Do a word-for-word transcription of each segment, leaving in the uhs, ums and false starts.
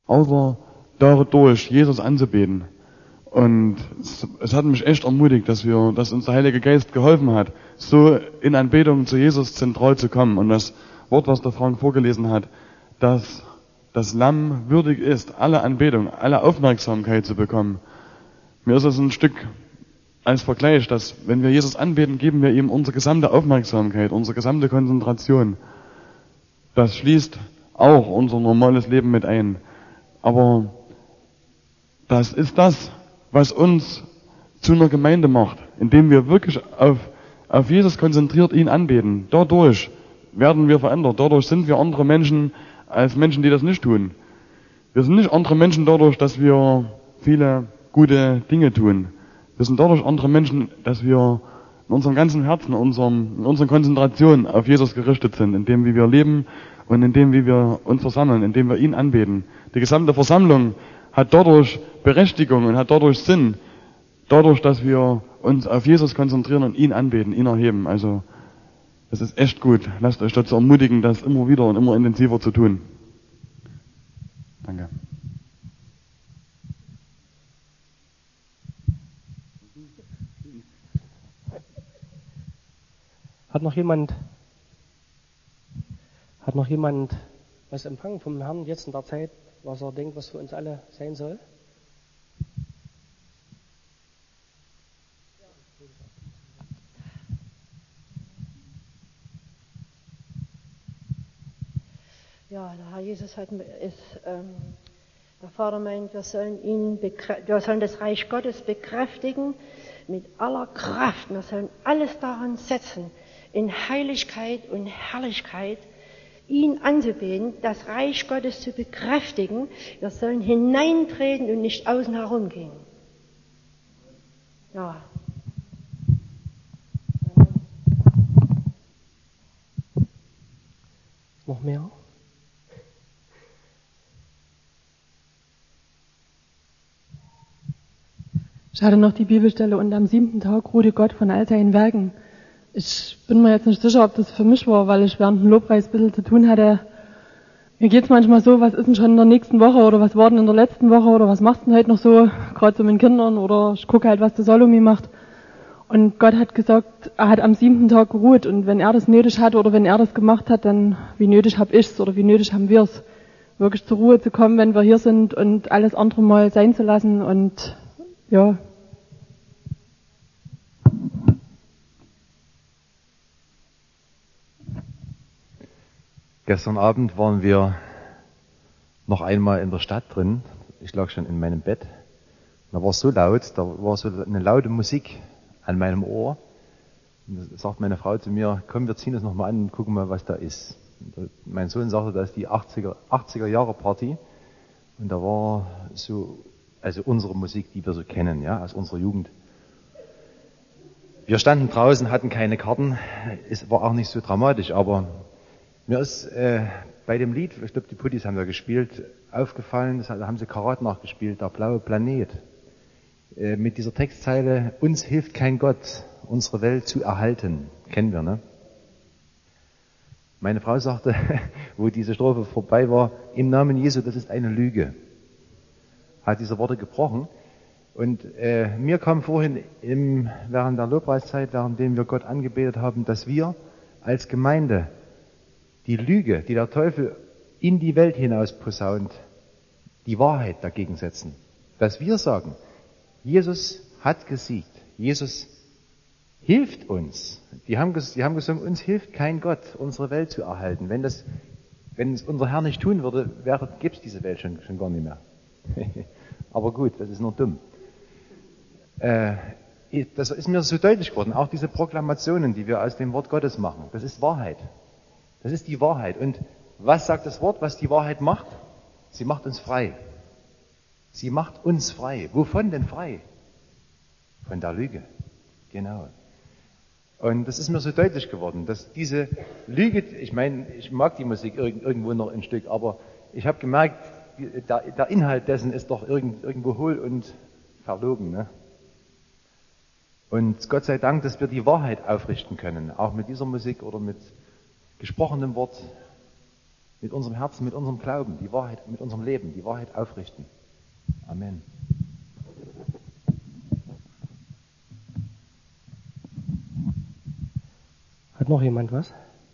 außer dadurch Jesus anzubeten. Und es, es hat mich echt ermutigt, dass wir, dass uns der Heilige Geist geholfen hat, so in Anbetung zu Jesus zentral zu kommen. Und das Wort, was der Frank vorgelesen hat, dass das Lamm würdig ist, alle Anbetung, alle Aufmerksamkeit zu bekommen. Mir ist es ein Stück als Vergleich, dass wenn wir Jesus anbeten, geben wir ihm unsere gesamte Aufmerksamkeit, unsere gesamte Konzentration. Das schließt auch unser normales Leben mit ein. Aber das ist das, was uns zu einer Gemeinde macht, indem wir wirklich auf, auf Jesus konzentriert ihn anbeten. Dadurch werden wir verändert. Dadurch sind wir andere Menschen als Menschen, die das nicht tun. Wir sind nicht andere Menschen dadurch, dass wir viele gute Dinge tun. Wir sind dadurch andere Menschen, dass wir in unserem ganzen Herzen, in, unserem, in unserer Konzentration auf Jesus gerichtet sind, in dem, wie wir leben und in dem, wie wir uns versammeln, in dem wir ihn anbeten. Die gesamte Versammlung hat dadurch Berechtigung und hat dadurch Sinn, dadurch, dass wir uns auf Jesus konzentrieren und ihn anbeten, ihn erheben. Also, es ist echt gut. Lasst euch dazu ermutigen, das immer wieder und immer intensiver zu tun. Danke. Hat noch jemand, hat noch jemand was empfangen vom Herrn jetzt in der Zeit, was er denkt, was für uns alle sein soll? Ja, der Herr Jesus hat ist, ähm, der Vater meint, wir sollen ihn, wir sollen das Reich Gottes bekräftigen mit aller Kraft. Wir sollen alles daran setzen, in Heiligkeit und Herrlichkeit ihn anzubeten, das Reich Gottes zu bekräftigen. Wir sollen hineintreten und nicht außen herum gehen. Ja. Noch mehr? Ich hatte noch die Bibelstelle, und am siebten Tag ruhte Gott von all seinen Werken. Ich bin mir jetzt nicht sicher, ob das für mich war, weil ich während dem Lobpreis ein bisschen zu tun hatte. Mir geht's manchmal so, was ist denn schon in der nächsten Woche oder was war denn in der letzten Woche oder was machst du denn heute noch so, gerade so mit den Kindern, oder ich gucke halt, was der Salome macht. Und Gott hat gesagt, er hat am siebten Tag geruht, und wenn er das nötig hatte oder wenn er das gemacht hat, dann wie nötig hab ich's oder wie nötig haben wir's, wirklich zur Ruhe zu kommen, wenn wir hier sind und alles andere mal sein zu lassen. Und ja. Gestern Abend waren wir noch einmal in der Stadt drin. Ich lag schon in meinem Bett. Da war es so laut, da war so eine laute Musik an meinem Ohr. Und da sagt meine Frau zu mir, komm, wir ziehen das nochmal an und gucken mal, was da ist. Und mein Sohn sagte, das ist die achtziger Jahre Party. Und da war so, also unsere Musik, die wir so kennen, ja, aus unserer Jugend. Wir standen draußen, hatten keine Karten. Es war auch nicht so dramatisch, aber mir ist äh, bei dem Lied, ich glaube, die Puttis haben da gespielt, aufgefallen, das, da haben sie Karat nachgespielt, der blaue Planet. Äh, mit dieser Textzeile, uns hilft kein Gott, unsere Welt zu erhalten. Kennen wir, ne? Meine Frau sagte, wo diese Strophe vorbei war, im Namen Jesu, das ist eine Lüge. Hat diese Worte gebrochen. Und äh, mir kam vorhin im, während der Lobpreiszeit, währenddem wir Gott angebetet haben, dass wir als Gemeinde die Lüge, die der Teufel in die Welt hinaus posaunt, die Wahrheit dagegen setzen. Dass wir sagen, Jesus hat gesiegt. Jesus hilft uns. Die haben, die haben gesagt, uns hilft kein Gott, unsere Welt zu erhalten. Wenn das, wenn es unser Herr nicht tun würde, wäre, gäbe es diese Welt schon, schon gar nicht mehr. Aber gut, das ist nur dumm. Äh, das ist mir so deutlich geworden. Auch diese Proklamationen, die wir aus dem Wort Gottes machen, das ist Wahrheit. Das ist die Wahrheit. Und was sagt das Wort, was die Wahrheit macht? Sie macht uns frei. Sie macht uns frei. Wovon denn frei? Von der Lüge. Genau. Und das ist mir so deutlich geworden, dass diese Lüge, ich meine, ich mag die Musik irgendwo noch ein Stück, aber ich habe gemerkt, der, der Inhalt dessen ist doch irgendwo hohl und verlogen. Ne? Und Gott sei Dank, dass wir die Wahrheit aufrichten können, auch mit dieser Musik oder mit gesprochenem Wort. mit unserem Herzen, mit unserem Glauben, die Wahrheit, mit unserem Leben, die Wahrheit aufrichten. Amen. Hat noch jemand was?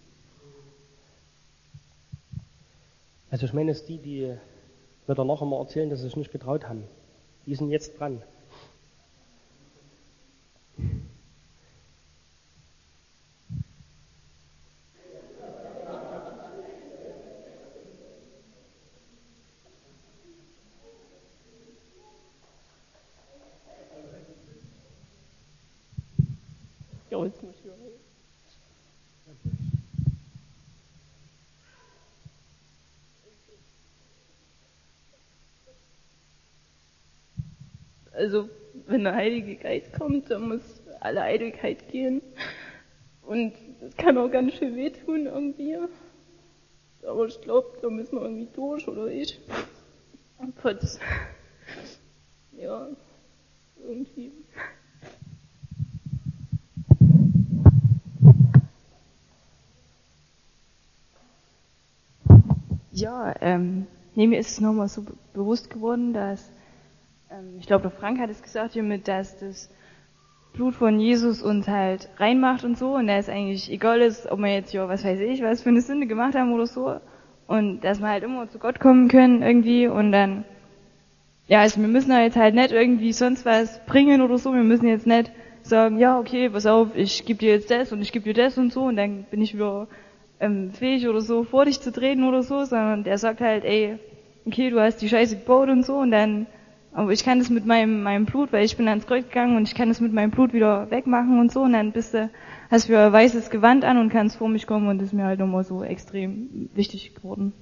Also ich meine, es die, die wird er noch einmal erzählen, dass sie sich nicht getraut haben. Die sind jetzt dran. Ja, jetzt muss ich wieder. Also, wenn der Heilige Geist kommt, dann muss alle Eitelkeit gehen. Und es kann auch ganz schön wehtun irgendwie. Aber ich glaube, da müssen wir irgendwie durch, oder ich. Und ja, irgendwie. Ja, ähm, nee, mir ist es nochmal so be- bewusst geworden, dass, ähm, ich glaube, der Frank hat es gesagt hiermit, dass das Blut von Jesus uns halt reinmacht und so, und dass es eigentlich egal ist, ob wir jetzt, ja, was weiß ich, was für eine Sünde gemacht haben oder so, und dass wir halt immer zu Gott kommen können irgendwie, und dann, ja, also wir müssen da jetzt halt nicht irgendwie sonst was bringen oder so, wir müssen jetzt nicht sagen, ja, okay, pass auf, ich gebe dir jetzt das und ich gebe dir das und so, und dann bin ich wieder ähm, fähig oder so, vor dich zu treten oder so, sondern der sagt halt, ey, okay, du hast die Scheiße gebaut und so, und dann, aber ich kann das mit meinem meinem Blut, weil ich bin ans Kreuz gegangen und ich kann das mit meinem Blut wieder wegmachen und so, und dann bist du, hast du ein weißes Gewand an und kannst vor mich kommen, und das ist mir halt nochmal so extrem wichtig geworden.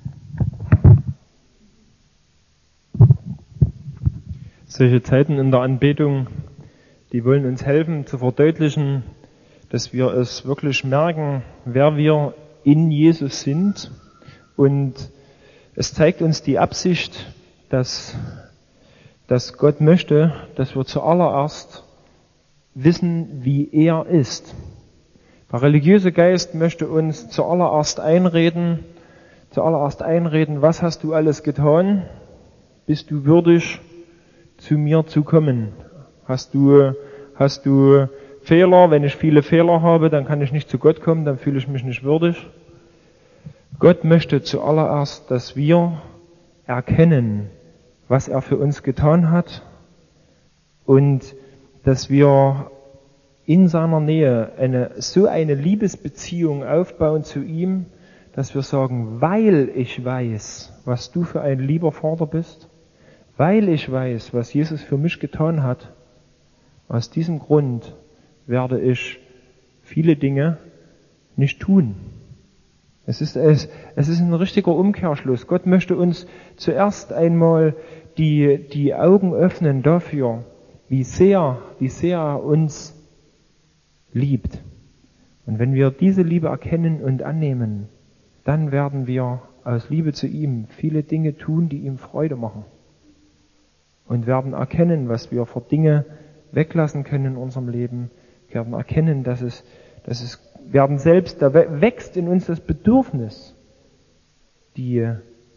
Solche Zeiten in der Anbetung, die wollen uns helfen zu verdeutlichen, dass wir es wirklich merken, wer wir in Jesus sind. Und es zeigt uns die Absicht, dass, dass Gott möchte, dass wir zuallererst wissen, wie er ist. Der religiöse Geist möchte uns zuallererst einreden, zuallererst einreden, was hast du alles getan? Bist du würdig, zu mir zu kommen? Hast du, hast du Fehler? Wenn ich viele Fehler habe, dann kann ich nicht zu Gott kommen, dann fühle ich mich nicht würdig. Gott möchte zuallererst, dass wir erkennen, was er für uns getan hat, und dass wir in seiner Nähe eine, so eine Liebesbeziehung aufbauen zu ihm, dass wir sagen, weil ich weiß, was du für ein lieber Vater bist, weil ich weiß, was Jesus für mich getan hat, aus diesem Grund werde ich viele Dinge nicht tun. Es ist, es, es ist ein richtiger Umkehrschluss. Gott möchte uns zuerst einmal die, die Augen öffnen dafür, wie sehr, wie sehr er uns liebt. Und wenn wir diese Liebe erkennen und annehmen, dann werden wir aus Liebe zu ihm viele Dinge tun, die ihm Freude machen. Und werden erkennen, was wir für Dinge weglassen können in unserem Leben, werden erkennen, dass es, dass es, werden selbst, da wächst in uns das Bedürfnis, die,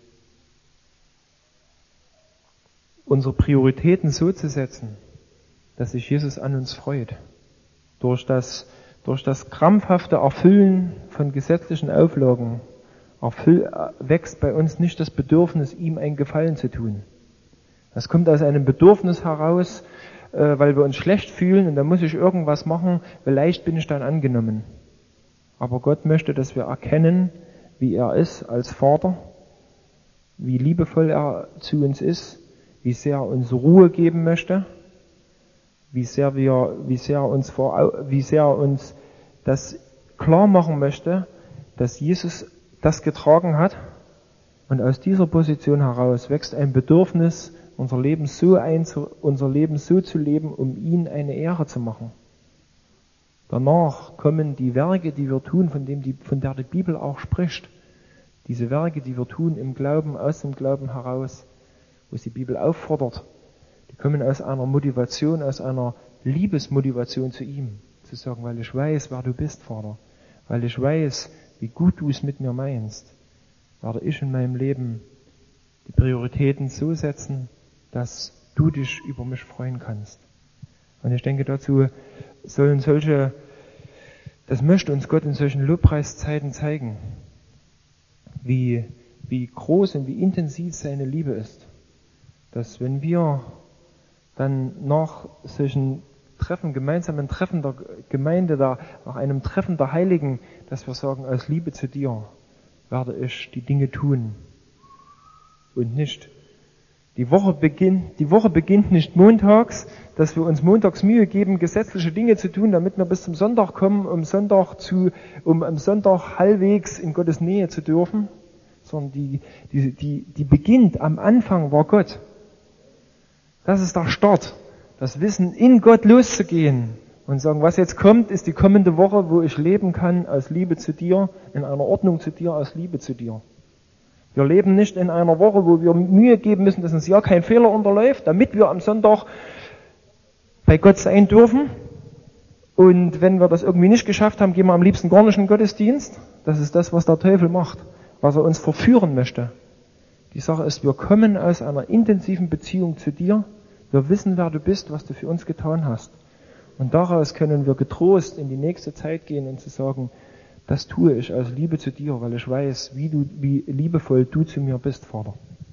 unsere Prioritäten so zu setzen, dass sich Jesus an uns freut. Durch das, durch das krampfhafte Erfüllen von gesetzlichen Auflagen erfüll, wächst bei uns nicht das Bedürfnis, ihm einen Gefallen zu tun. Das kommt aus einem Bedürfnis heraus, weil wir uns schlecht fühlen und da muss ich irgendwas machen, vielleicht bin ich dann angenommen. Aber Gott möchte, dass wir erkennen, wie er ist als Vater, wie liebevoll er zu uns ist, wie sehr er uns Ruhe geben möchte, wie sehr wir, wie sehr er uns vor, wie sehr er uns das klar machen möchte, dass Jesus das getragen hat, und aus dieser Position heraus wächst ein Bedürfnis, unser Leben so einzu, unser Leben so zu leben, um ihn eine Ehre zu machen. Danach kommen die Werke, die wir tun, von dem die, von der die Bibel auch spricht. Diese Werke, die wir tun im Glauben, aus dem Glauben heraus, wo es die Bibel auffordert, die kommen aus einer Motivation, aus einer Liebesmotivation zu ihm. Zu sagen, weil ich weiß, wer du bist, Vater. Weil ich weiß, wie gut du es mit mir meinst. werde ich in meinem Leben die Prioritäten so setzen, dass du dich über mich freuen kannst. Und ich denke, dazu sollen solche, das möchte uns Gott in solchen Lobpreiszeiten zeigen, wie, wie groß und wie intensiv seine Liebe ist. Dass wenn wir dann nach solchen Treffen, gemeinsamen Treffen der Gemeinde, da, nach einem Treffen der Heiligen, dass wir sagen, aus Liebe zu dir werde ich die Dinge tun und nicht. Die Woche beginnt, die Woche beginnt nicht montags, dass wir uns montags Mühe geben, gesetzliche Dinge zu tun, damit wir bis zum Sonntag kommen, um Sonntag zu, um am Sonntag halbwegs in Gottes Nähe zu dürfen, sondern die, die, die, die beginnt am Anfang war Gott. Das ist der Start. Das Wissen, in Gott loszugehen und sagen, was jetzt kommt, ist die kommende Woche, wo ich leben kann aus Liebe zu dir, in einer Ordnung zu dir, aus Liebe zu dir. Wir leben nicht in einer Woche, wo wir Mühe geben müssen, dass uns ja kein Fehler unterläuft, damit wir am Sonntag bei Gott sein dürfen. Und wenn wir das irgendwie nicht geschafft haben, gehen wir am liebsten gar nicht in den Gottesdienst. Das ist das, was der Teufel macht, was er uns verführen möchte. Die Sache ist, wir kommen aus einer intensiven Beziehung zu dir. Wir wissen, wer du bist, was du für uns getan hast. Und daraus können wir getrost in die nächste Zeit gehen und zu sagen, das tue ich aus Liebe zu dir, weil ich weiß, wie du, wie liebevoll du zu mir bist, Vater.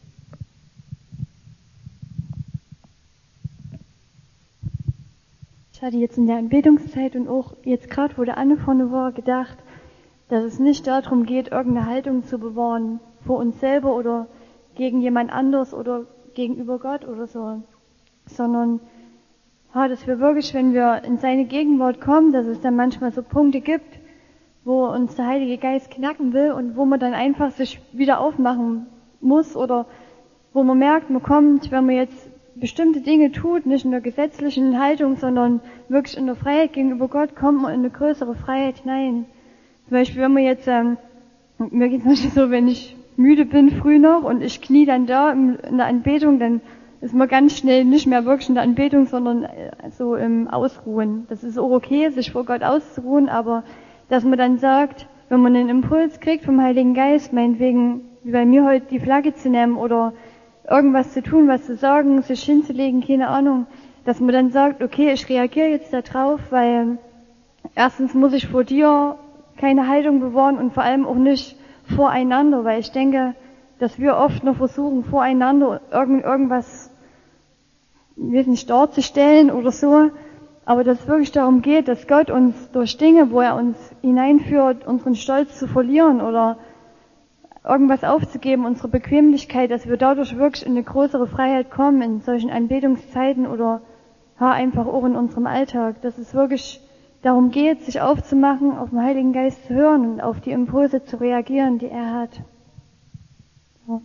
Ich hatte jetzt in der Anbetungszeit und auch jetzt gerade, wo der Anne vorne war, gedacht, dass es nicht darum geht, irgendeine Haltung zu bewahren vor uns selber oder gegen jemand anderes oder gegenüber Gott oder so, sondern ja, dass wir wirklich, wenn wir in seine Gegenwart kommen, dass es dann manchmal so Punkte gibt, wo uns der Heilige Geist knacken will und wo man dann einfach sich wieder aufmachen muss oder wo man merkt, man kommt, wenn man jetzt bestimmte Dinge tut, nicht in der gesetzlichen Haltung, sondern wirklich in der Freiheit gegenüber Gott, kommt man in eine größere Freiheit hinein. Zum Beispiel, wenn man jetzt, ähm, mir geht es manchmal so, wenn ich müde bin früh noch und ich knie dann da in der Anbetung, dann ist man ganz schnell nicht mehr wirklich in der Anbetung, sondern so im Ausruhen. Das ist auch okay, sich vor Gott auszuruhen, aber dass man dann sagt, wenn man einen Impuls kriegt vom Heiligen Geist, meinetwegen, wie bei mir heute, die Flagge zu nehmen oder irgendwas zu tun, was zu sagen, sich hinzulegen, keine Ahnung, dass man dann sagt, okay, ich reagiere jetzt da drauf, weil erstens muss ich vor dir keine Haltung bewahren und vor allem auch nicht voreinander, weil ich denke, dass wir oft noch versuchen, voreinander irgend, irgendwas, ich weiß nicht, darzustellen oder so, aber dass es wirklich darum geht, dass Gott uns durch Dinge, wo er uns hineinführt, unseren Stolz zu verlieren oder irgendwas aufzugeben, unsere Bequemlichkeit, dass wir dadurch wirklich in eine größere Freiheit kommen in solchen Anbetungszeiten oder ja, einfach auch in unserem Alltag, dass es wirklich darum geht, sich aufzumachen, auf den Heiligen Geist zu hören und auf die Impulse zu reagieren, die er hat. Ja.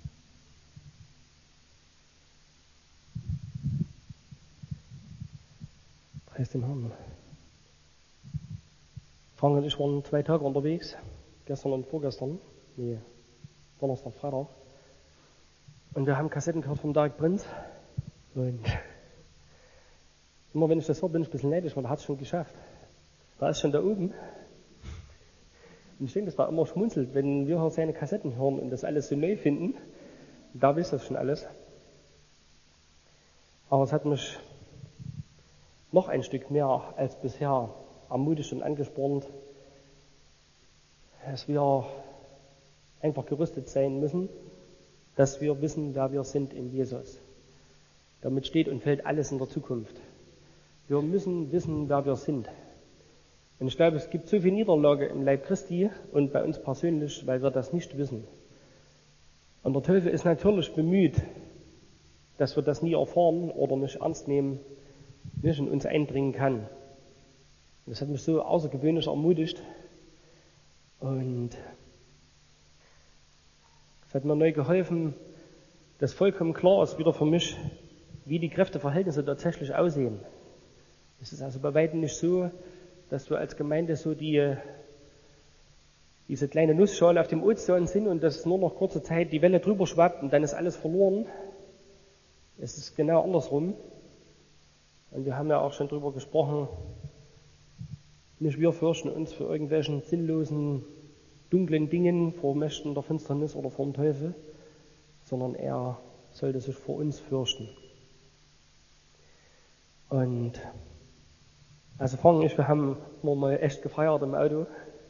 Preis dem Herrn. Frank und ich waren zwei Tage unterwegs, gestern und vorgestern, nee, Donnerstag, Freitag. Und wir haben Kassetten gehört vom Dark Prince. Und immer wenn ich das höre, bin ich ein bisschen neidisch, weil er hat es schon geschafft. Da ist schon da oben. Und ich denke, das war immer schmunzelt, wenn wir seine Kassetten hören und das alles so neu finden. Da wisst das schon alles. Aber es hat mich noch ein Stück mehr als bisher ermutigt und angespornt, dass wir einfach gerüstet sein müssen, dass wir wissen, wer wir sind in Jesus. Damit steht und fällt alles in der Zukunft. Wir müssen wissen, wer wir sind. Und ich glaube, es gibt so viel Niederlage im Leib Christi und bei uns persönlich, weil wir das nicht wissen. Und der Teufel ist natürlich bemüht, dass wir das nie erfahren oder nicht ernst nehmen, nicht in uns eindringen kann. Und das hat mich so außergewöhnlich ermutigt. Und es hat mir neu geholfen, dass vollkommen klar ist wieder für mich, wie die Kräfteverhältnisse tatsächlich aussehen. Es ist also bei weitem nicht so, dass wir als Gemeinde so die, diese kleine Nussschale auf dem Ozean sind und dass nur noch kurze Zeit die Welle drüber schwappt und dann ist alles verloren. Es ist genau andersrum. Und wir haben ja auch schon drüber gesprochen, nicht wir fürchten uns für irgendwelchen sinnlosen dunklen Dingen, vor Mächten der Finsternis oder vor dem Teufel, sondern er sollte sich vor uns fürchten. Und also Frank und ich, wir haben noch mal echt gefeiert im Auto.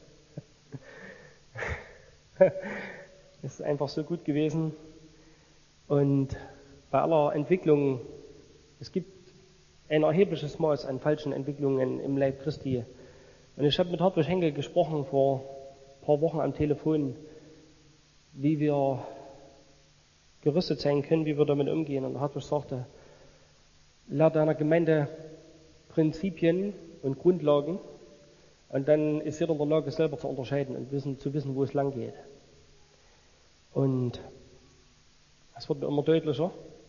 Es ist einfach so gut gewesen. Und bei aller Entwicklung, es gibt ein erhebliches Maß an falschen Entwicklungen im Leib Christi. Und ich habe mit Hartwig Henkel gesprochen vor ein paar Wochen am Telefon, wie wir gerüstet sein können, wie wir damit umgehen. Und Hartwig sagte, lehre deiner Gemeinde Prinzipien und Grundlagen und dann ist jeder in der Lage, selber zu unterscheiden und wissen, zu wissen, wo es lang geht. Und es wird mir immer deutlicher.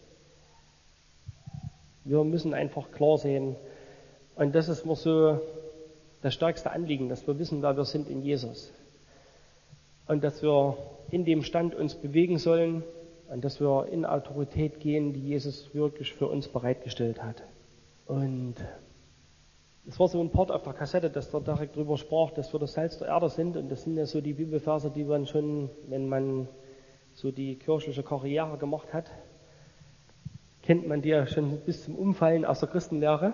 Wir müssen einfach klar sehen, und das ist mir so das stärkste Anliegen, dass wir wissen, wer wir sind in Jesus. Und dass wir in dem Stand uns bewegen sollen und dass wir in Autorität gehen, die Jesus wirklich für uns bereitgestellt hat. Und es war so ein Part auf der Kassette, dass der direkt drüber sprach, dass wir das Salz der Erde sind. Und das sind ja so die Bibelverse, die man schon, wenn man so die kirchliche Karriere gemacht hat, kennt man die ja schon bis zum Umfallen aus der Christenlehre.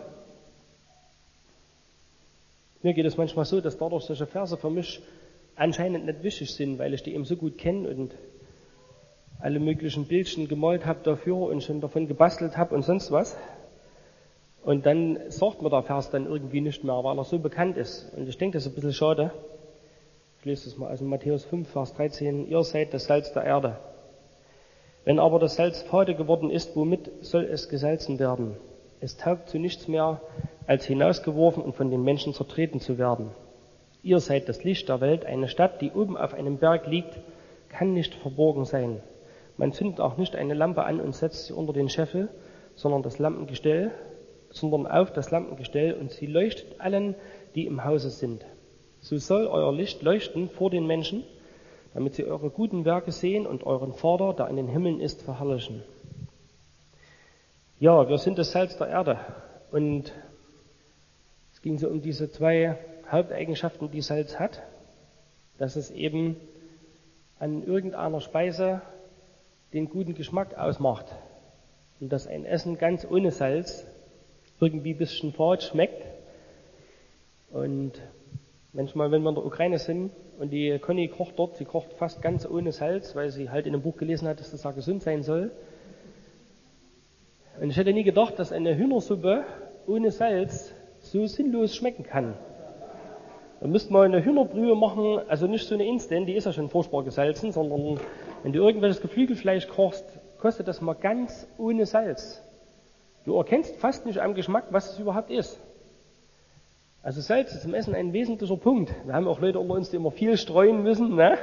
Mir geht es manchmal so, dass dadurch solche Verse für mich anscheinend nicht wichtig sind, weil ich die eben so gut kenne und alle möglichen Bildchen gemalt habe dafür und schon davon gebastelt habe und sonst was. Und dann sagt mir der Vers dann irgendwie nicht mehr, weil er so bekannt ist. Und ich denke, das ist ein bisschen schade. Ich lese das mal aus Matthäus fünf, Vers dreizehn. Ihr seid das Salz der Erde. Wenn aber das Salz fade geworden ist, womit soll es gesalzen werden? Es taugt zu nichts mehr, als hinausgeworfen und von den Menschen zertreten zu werden. Ihr seid das Licht der Welt. Eine Stadt, die oben auf einem Berg liegt, kann nicht verborgen sein. Man zündet auch nicht eine Lampe an und setzt sie unter den Scheffel, sondern das Lampengestell, sondern auf das Lampengestell, und sie leuchtet allen, die im Hause sind. So soll euer Licht leuchten vor den Menschen, damit sie eure guten Werke sehen und euren Vater, der in den Himmeln ist, verherrlichen. Ja, wir sind das Salz der Erde. Und es ging so um diese zwei Haupteigenschaften, die Salz hat, dass es eben an irgendeiner Speise den guten Geschmack ausmacht. Und dass ein Essen ganz ohne Salz irgendwie ein bisschen fad schmeckt. Und manchmal, wenn wir in der Ukraine sind und die Conny kocht dort, sie kocht fast ganz ohne Salz, weil sie halt in einem Buch gelesen hat, dass das auch gesund sein soll. Und ich hätte nie gedacht, dass eine Hühnersuppe ohne Salz so sinnlos schmecken kann. Da müsste man eine Hühnerbrühe machen, also nicht so eine Instant, die ist ja schon furchtbar gesalzen, sondern wenn du irgendwelches Geflügelfleisch kochst, kostet das mal ganz ohne Salz. Du erkennst fast nicht am Geschmack, was es überhaupt ist. Also Salz ist im Essen ein wesentlicher Punkt. Wir haben auch Leute unter uns, die immer viel streuen müssen. Ne?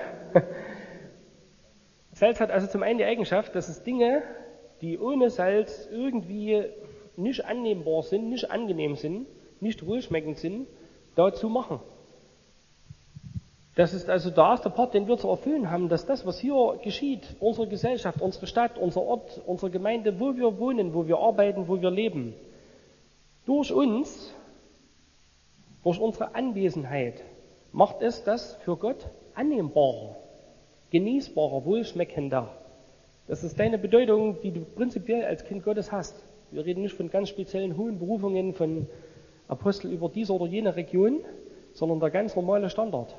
Salz hat also zum einen die Eigenschaft, dass es Dinge, die ohne Salz irgendwie nicht annehmbar sind, nicht angenehm sind, nicht wohlschmeckend sind, dazu machen. Das ist also der erste Part, den wir zu erfüllen haben, dass das, was hier geschieht, unsere Gesellschaft, unsere Stadt, unser Ort, unsere Gemeinde, wo wir wohnen, wo wir arbeiten, wo wir leben, durch uns, durch unsere Anwesenheit, macht es das für Gott annehmbarer, genießbarer, wohlschmeckender. Das ist deine Bedeutung, die du prinzipiell als Kind Gottes hast. Wir reden nicht von ganz speziellen hohen Berufungen von Apostel über diese oder jene Region, sondern der ganz normale Standard.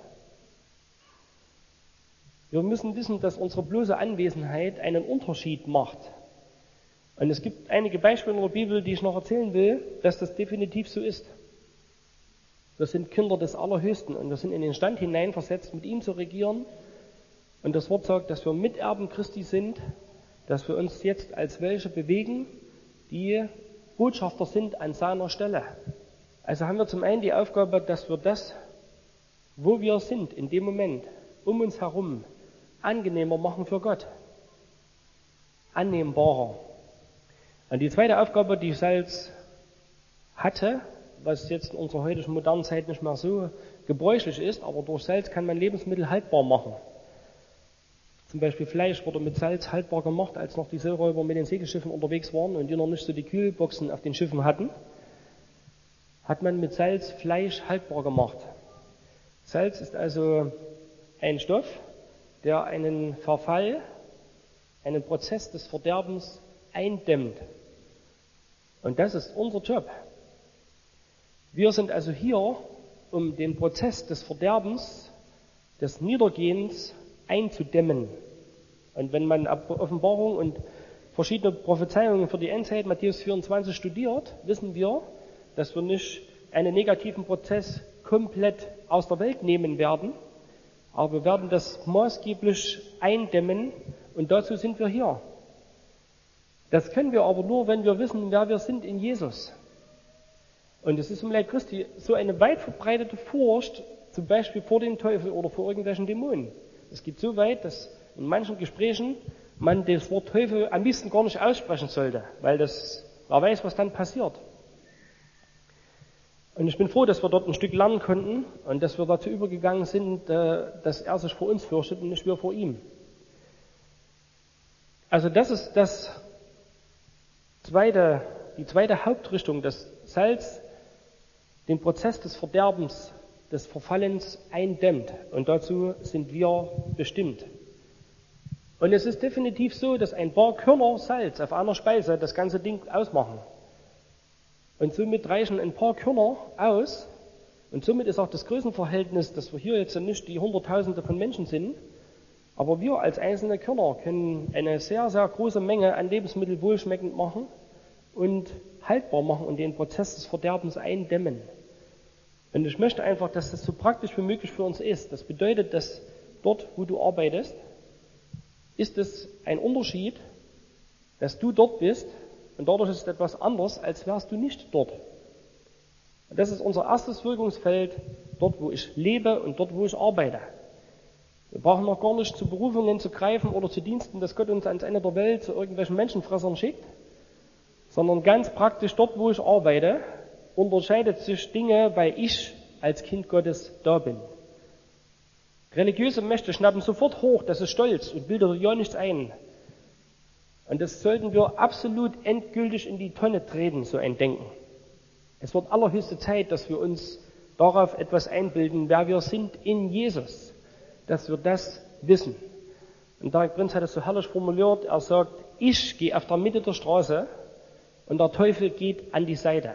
Wir müssen wissen, dass unsere bloße Anwesenheit einen Unterschied macht. Und es gibt einige Beispiele in der Bibel, die ich noch erzählen will, dass das definitiv so ist. Wir sind Kinder des Allerhöchsten und wir sind in den Stand hineinversetzt, mit ihm zu regieren. Und das Wort sagt, dass wir Miterben Christi sind, dass wir uns jetzt als welche bewegen, die Botschafter sind an seiner Stelle. Also haben wir zum einen die Aufgabe, dass wir das, wo wir sind, in dem Moment, um uns herum, angenehmer machen für Gott. Annehmbarer. Und die zweite Aufgabe, die Salz hatte, was jetzt in unserer heutigen modernen Zeit nicht mehr so gebräuchlich ist, aber durch Salz kann man Lebensmittel haltbar machen. Zum Beispiel Fleisch wurde mit Salz haltbar gemacht, als noch die Seeräuber mit den Segelschiffen unterwegs waren und die noch nicht so die Kühlboxen auf den Schiffen hatten, hat man mit Salz Fleisch haltbar gemacht. Salz ist also ein Stoff, der einen Verfall, einen Prozess des Verderbens eindämmt. Und das ist unser Job. Wir sind also hier, um den Prozess des Verderbens, des Niedergehens einzudämmen. Und wenn man Offenbarung und verschiedene Prophezeiungen für die Endzeit, Matthäus vierundzwanzig, studiert, wissen wir, dass wir nicht einen negativen Prozess komplett aus der Welt nehmen werden, aber wir werden das maßgeblich eindämmen und dazu sind wir hier. Das können wir aber nur, wenn wir wissen, wer wir sind in Jesus. Und es ist im Leib Christi so eine weit verbreitete Furcht, zum Beispiel vor dem Teufel oder vor irgendwelchen Dämonen. Es geht so weit, dass in manchen Gesprächen man das Wort Teufel am liebsten gar nicht aussprechen sollte, weil das, wer weiß, was dann passiert. Und ich bin froh, dass wir dort ein Stück lernen konnten und dass wir dazu übergegangen sind, dass er sich vor uns fürchtet und nicht wir vor ihm. Also das ist das zweite, die zweite Hauptrichtung, dass Salz den Prozess des Verderbens, des Verfallens eindämmt. Und dazu sind wir bestimmt. Und es ist definitiv so, dass ein paar Körner Salz auf einer Speise das ganze Ding ausmachen. Und somit reichen ein paar Körner aus. Und somit ist auch das Größenverhältnis, dass wir hier jetzt nicht die Hunderttausende von Menschen sind, aber wir als einzelne Körner können eine sehr, sehr große Menge an Lebensmitteln wohlschmeckend machen und haltbar machen und den Prozess des Verderbens eindämmen. Und ich möchte einfach, dass das so praktisch wie möglich für uns ist. Das bedeutet, dass dort, wo du arbeitest, ist es ein Unterschied, dass du dort bist und dadurch ist es etwas anderes, als wärst du nicht dort. Und das ist unser erstes Wirkungsfeld, dort wo ich lebe und dort wo ich arbeite. Wir brauchen noch gar nicht zu Berufungen zu greifen oder zu Diensten, dass Gott uns ans Ende der Welt zu irgendwelchen Menschenfressern schickt, sondern ganz praktisch dort, wo ich arbeite, unterscheidet sich Dinge, weil ich als Kind Gottes da bin. Religiöse Mächte schnappen sofort hoch, das ist Stolz und bildet ja nichts ein. Und das sollten wir absolut endgültig in die Tonne treten, so ein Denken. Es wird allerhöchste Zeit, dass wir uns darauf etwas einbilden, wer wir sind in Jesus. Dass wir das wissen. Und Derek Prinz hat es so herrlich formuliert, er sagt, ich gehe auf der Mitte der Straße und der Teufel geht an die Seite.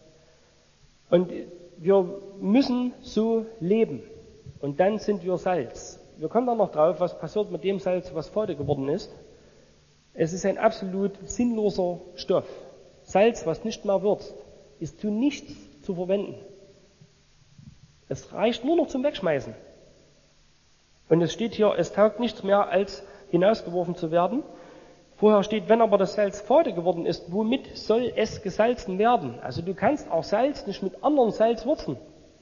Und wir müssen so leben. Und dann sind wir Salz. Wir kommen dann noch drauf, was passiert mit dem Salz, was Fade geworden ist. Es ist ein absolut sinnloser Stoff. Salz, was nicht mehr würzt, ist zu nichts zu verwenden. Es reicht nur noch zum Wegschmeißen. Und es steht hier, es taugt nichts mehr, als hinausgeworfen zu werden. Vorher steht, wenn aber das Salz fade geworden ist, womit soll es gesalzen werden? Also du kannst auch Salz nicht mit anderem Salz würzen.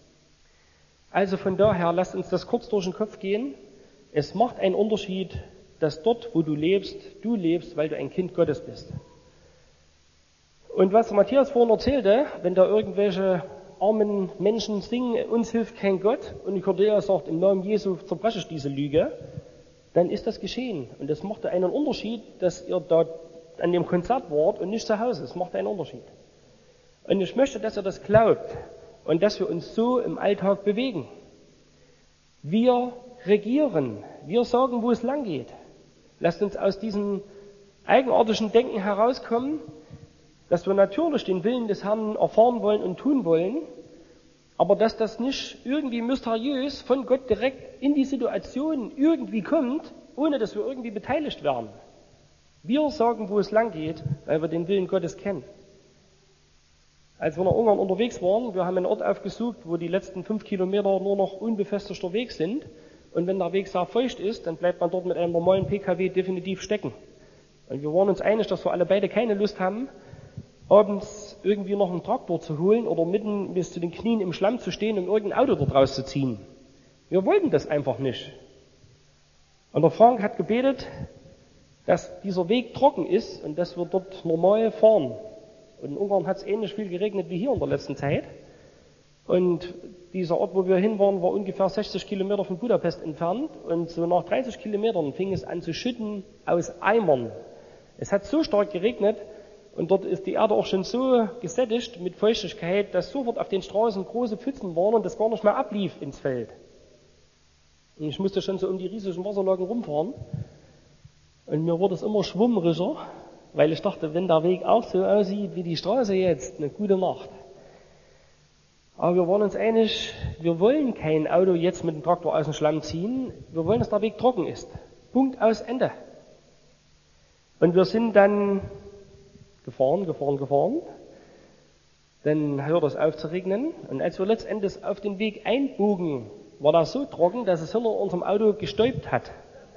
Also von daher, lasst uns das kurz durch den Kopf gehen. Es macht einen Unterschied, dass dort, wo du lebst, du lebst, weil du ein Kind Gottes bist. Und was Matthias vorhin erzählte, wenn da irgendwelche armen Menschen singen, uns hilft kein Gott, und Cordelia sagt, im Namen Jesu zerbreche ich diese Lüge, dann ist das geschehen. Und es machte einen Unterschied, dass ihr da an dem Konzert wart und nicht zu Hause. Es macht einen Unterschied. Und ich möchte, dass ihr das glaubt und dass wir uns so im Alltag bewegen. Wir regieren. Wir sagen, wo es lang geht. Lasst uns aus diesem eigenartigen Denken herauskommen, dass wir natürlich den Willen des Herrn erfahren wollen und tun wollen, aber dass das nicht irgendwie mysteriös von Gott direkt in die Situation irgendwie kommt, ohne dass wir irgendwie beteiligt werden. Wir sagen, wo es lang geht, weil wir den Willen Gottes kennen. Als wir nach Ungarn unterwegs waren, wir haben einen Ort aufgesucht, wo die letzten fünf Kilometer nur noch unbefestigter Weg sind. Und wenn der Weg sehr feucht ist, dann bleibt man dort mit einem normalen P K W definitiv stecken. Und wir waren uns einig, dass wir alle beide keine Lust haben, abends irgendwie noch einen Traktor zu holen oder mitten bis zu den Knien im Schlamm zu stehen, um irgendein Auto dort rauszuziehen. Wir wollten das einfach nicht. Und der Frank hat gebetet, dass dieser Weg trocken ist und dass wir dort normal fahren. Und in Ungarn hat es ähnlich viel geregnet wie hier in der letzten Zeit. Und dieser Ort, wo wir hin waren, war ungefähr sechzig Kilometer von Budapest entfernt. Und so nach dreißig Kilometern fing es an zu schütten aus Eimern. Es hat so stark geregnet und dort ist die Erde auch schon so gesättigt mit Feuchtigkeit, dass sofort auf den Straßen große Pfützen waren und das gar nicht mehr ablief ins Feld. Und ich musste schon so um die riesigen Wasserlagen rumfahren. Und mir wurde es immer schwummriger, weil ich dachte, wenn der Weg auch so aussieht wie die Straße jetzt, eine gute Nacht. Aber wir waren uns einig, wir wollen kein Auto jetzt mit dem Traktor aus dem Schlamm ziehen. Wir wollen, dass der Weg trocken ist. Punkt, aus, Ende. Und wir sind dann gefahren, gefahren, gefahren. Dann hörte es auf zu regnen. Und als wir letztendlich auf den Weg einbogen, war das so trocken, dass es hinter unserem Auto gestäubt hat.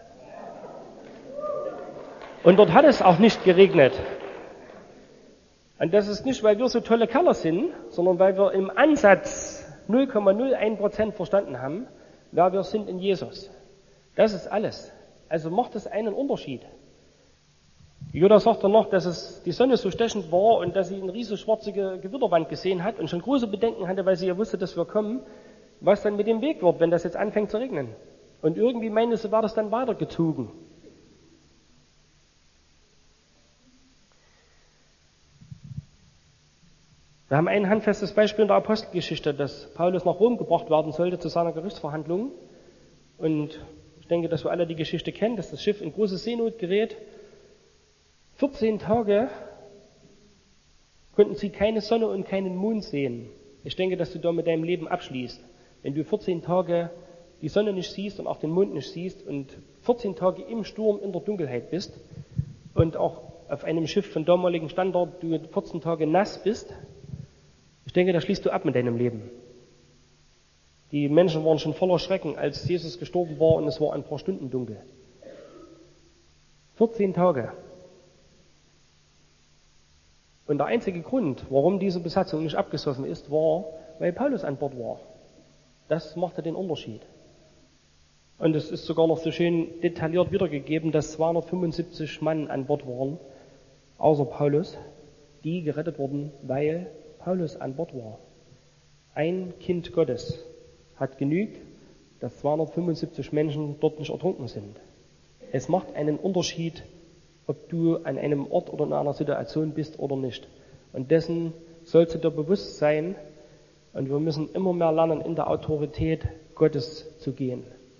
Und dort hat es auch nicht geregnet. Und das ist nicht, weil wir so tolle Kerle sind, sondern weil wir im Ansatz null Komma null eins Prozent verstanden haben, wer wir sind in Jesus. Das ist alles. Also macht es einen Unterschied. Jutta sagte noch, dass es die Sonne so stechend war und dass sie eine riesige schwarze Gewitterwand gesehen hat und schon große Bedenken hatte, weil sie ja wusste, dass wir kommen, was dann mit dem Weg wird, wenn das jetzt anfängt zu regnen. Und irgendwie meinte sie, war das dann weitergezogen. Wir haben ein handfestes Beispiel in der Apostelgeschichte, dass Paulus nach Rom gebracht werden sollte zu seiner Gerichtsverhandlung. Und ich denke, dass wir alle die Geschichte kennen, dass das Schiff in große Seenot gerät. vierzehn Tage konnten sie keine Sonne und keinen Mond sehen. Ich denke, dass du da mit deinem Leben abschließt. Wenn du vierzehn Tage die Sonne nicht siehst und auch den Mond nicht siehst und vierzehn Tage im Sturm in der Dunkelheit bist und auch auf einem Schiff von damaligen Standard du vierzehn Tage nass bist, ich denke, da schließt du ab mit deinem Leben. Die Menschen waren schon voller Schrecken, als Jesus gestorben war und es war ein paar Stunden dunkel. vierzehn Tage. Und der einzige Grund, warum diese Besatzung nicht abgesoffen ist, war, weil Paulus an Bord war. Das machte den Unterschied. Und es ist sogar noch so schön detailliert wiedergegeben, dass zweihundertfünfundsiebzig Mann an Bord waren, außer Paulus, die gerettet wurden, weil Paulus an Bord war. Ein Kind Gottes hat genügt, dass zweihundertfünfundsiebzig Menschen dort nicht ertrunken sind. Es macht einen Unterschied, ob du an einem Ort oder in einer Situation bist oder nicht. Und dessen sollst du dir bewusst sein. Und wir müssen immer mehr lernen, in der Autorität Gottes zu gehen.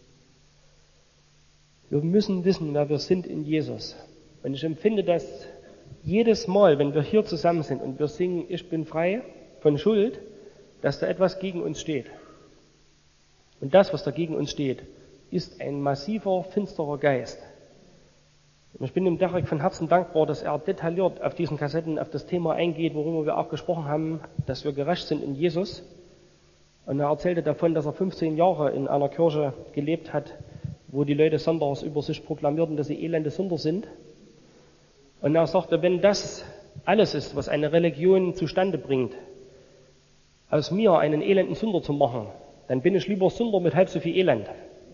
Wir müssen wissen, wer wir sind in Jesus. Und ich empfinde das jedes Mal, wenn wir hier zusammen sind und wir singen, ich bin frei von Schuld, dass da etwas gegen uns steht. Und das, was da gegen uns steht, ist ein massiver, finsterer Geist. Und ich bin dem Derek von Herzen dankbar, dass er detailliert auf diesen Kassetten auf das Thema eingeht, worüber wir auch gesprochen haben, dass wir gerecht sind in Jesus. Und er erzählte davon, dass er fünfzehn Jahre in einer Kirche gelebt hat, wo die Leute sonntags über sich proklamierten, dass sie elende Sünder sind. Und er sagte, wenn das alles ist, was eine Religion zustande bringt, aus mir einen elenden Sünder zu machen, dann bin ich lieber Sünder mit halb so viel Elend.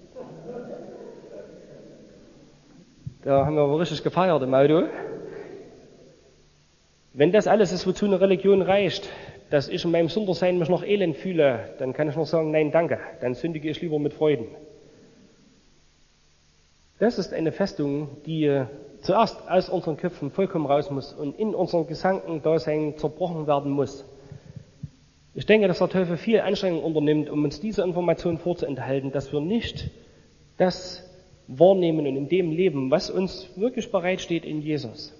Da haben wir aber richtig gefeiert im Auto. Wenn das alles ist, wozu eine Religion reicht, dass ich in meinem Sündersein mich noch elend fühle, dann kann ich nur sagen, nein, danke, dann sündige ich lieber mit Freuden. Das ist eine Festung, die zuerst aus unseren Köpfen vollkommen raus muss und in unserem gesamten Dasein zerbrochen werden muss. Ich denke, dass der Teufel viel Anstrengung unternimmt, um uns diese Information vorzuenthalten, dass wir nicht das wahrnehmen und in dem leben, was uns wirklich bereitsteht in Jesus.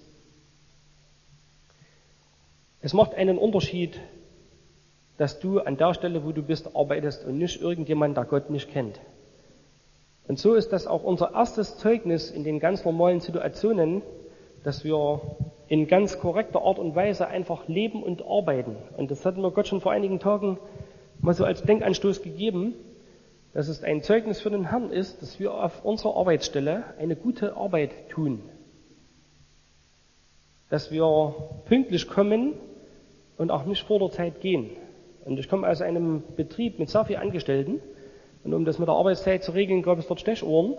Es macht einen Unterschied, dass du an der Stelle, wo du bist, arbeitest und nicht irgendjemand, der Gott nicht kennt. Und so ist das auch unser erstes Zeugnis in den ganz normalen Situationen, dass wir in ganz korrekter Art und Weise einfach leben und arbeiten. Und das hat mir Gott schon vor einigen Tagen mal so als Denkanstoß gegeben, dass es ein Zeugnis für den Herrn ist, dass wir auf unserer Arbeitsstelle eine gute Arbeit tun. Dass wir pünktlich kommen und auch nicht vor der Zeit gehen. Und ich komme aus einem Betrieb mit sehr vielen Angestellten. Und um das mit der Arbeitszeit zu regeln, gab es dort Stechuhren.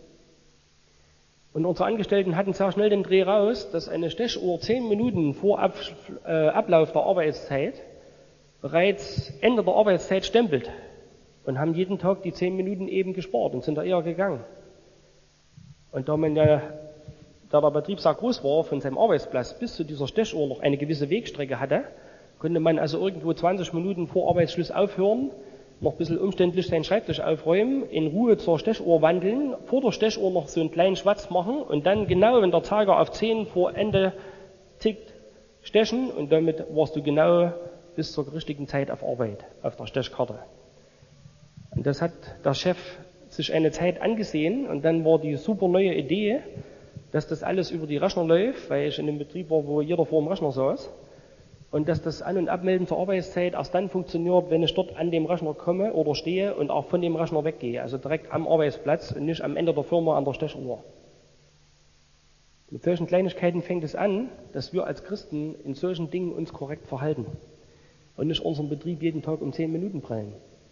Und unsere Angestellten hatten sehr schnell den Dreh raus, dass eine Stechuhr zehn Minuten vor Ab, äh, Ablauf der Arbeitszeit bereits Ende der Arbeitszeit stempelt. Und haben jeden Tag die zehn Minuten eben gespart und sind da eher gegangen. Und da man ja, da der Betrieb sehr groß war, von seinem Arbeitsplatz bis zu dieser Stechuhr noch eine gewisse Wegstrecke hatte, konnte man also irgendwo zwanzig Minuten vor Arbeitsschluss aufhören, noch ein bisschen umständlich seinen Schreibtisch aufräumen, in Ruhe zur Stechuhr wandeln, vor der Stechuhr noch so einen kleinen Schwatz machen und dann genau, wenn der Zeiger auf zehn vor Ende tickt, stechen und damit warst du genau bis zur richtigen Zeit auf Arbeit, auf der Stechkarte. Und das hat der Chef sich eine Zeit angesehen und dann war die super neue Idee, dass das alles über die Rechner läuft, weil ich in einem Betrieb war, wo jeder vor dem Rechner saß. Und dass das An- und Abmelden zur Arbeitszeit erst dann funktioniert, wenn ich dort an dem Rechner komme oder stehe und auch von dem Rechner weggehe. Also direkt am Arbeitsplatz und nicht am Ende der Firma an der Stechuhr. Mit solchen Kleinigkeiten fängt es an, dass wir als Christen in solchen Dingen uns korrekt verhalten. Und nicht unseren Betrieb jeden Tag um zehn Minuten prellen.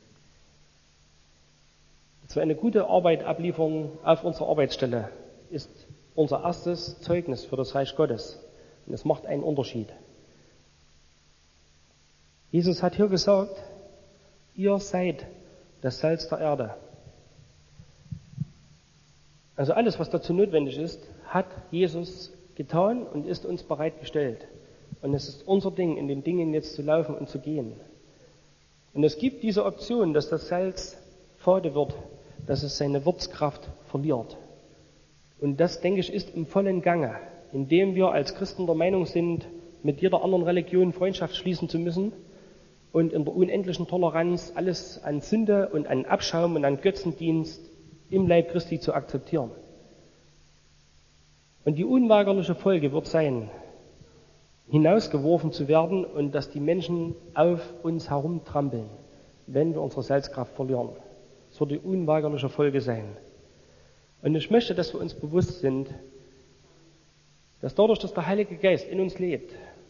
Dass wir eine gute Arbeit abliefern auf unserer Arbeitsstelle, ist unser erstes Zeugnis für das Reich Gottes. Und es macht einen Unterschied. Jesus hat hier gesagt, ihr seid das Salz der Erde. Also alles, was dazu notwendig ist, hat Jesus getan und ist uns bereitgestellt. Und es ist unser Ding, in den Dingen jetzt zu laufen und zu gehen. Und es gibt diese Option, dass das Salz fade wird, dass es seine Würzkraft verliert. Und das, denke ich, ist im vollen Gange, indem wir als Christen der Meinung sind, mit jeder anderen Religion Freundschaft schließen zu müssen und in der unendlichen Toleranz alles an Sünde und an Abschaum und an Götzendienst im Leib Christi zu akzeptieren. Und die unweigerliche Folge wird sein, hinausgeworfen zu werden und dass die Menschen auf uns herumtrampeln, wenn wir unsere Salzkraft verlieren. Das wird die unweigerliche Folge sein. Und ich möchte, dass wir uns bewusst sind, dass dadurch, dass der Heilige Geist in uns lebt,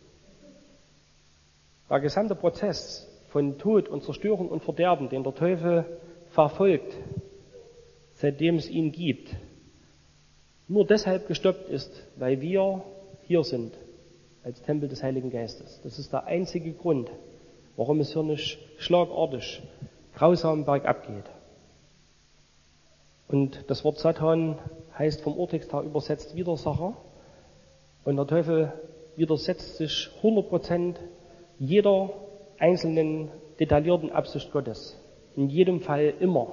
der gesamte Prozess von Tod und Zerstörung und Verderben, den der Teufel verfolgt, seitdem es ihn gibt, nur deshalb gestoppt ist, weil wir hier sind, als Tempel des Heiligen Geistes. Das ist der einzige Grund, warum es hier nicht schlagartig, grausam bergab geht. Und das Wort Satan heißt vom Urtext her übersetzt Widersacher. Und der Teufel widersetzt sich hundert Prozent jeder einzelnen detaillierten Absicht Gottes. In jedem Fall immer.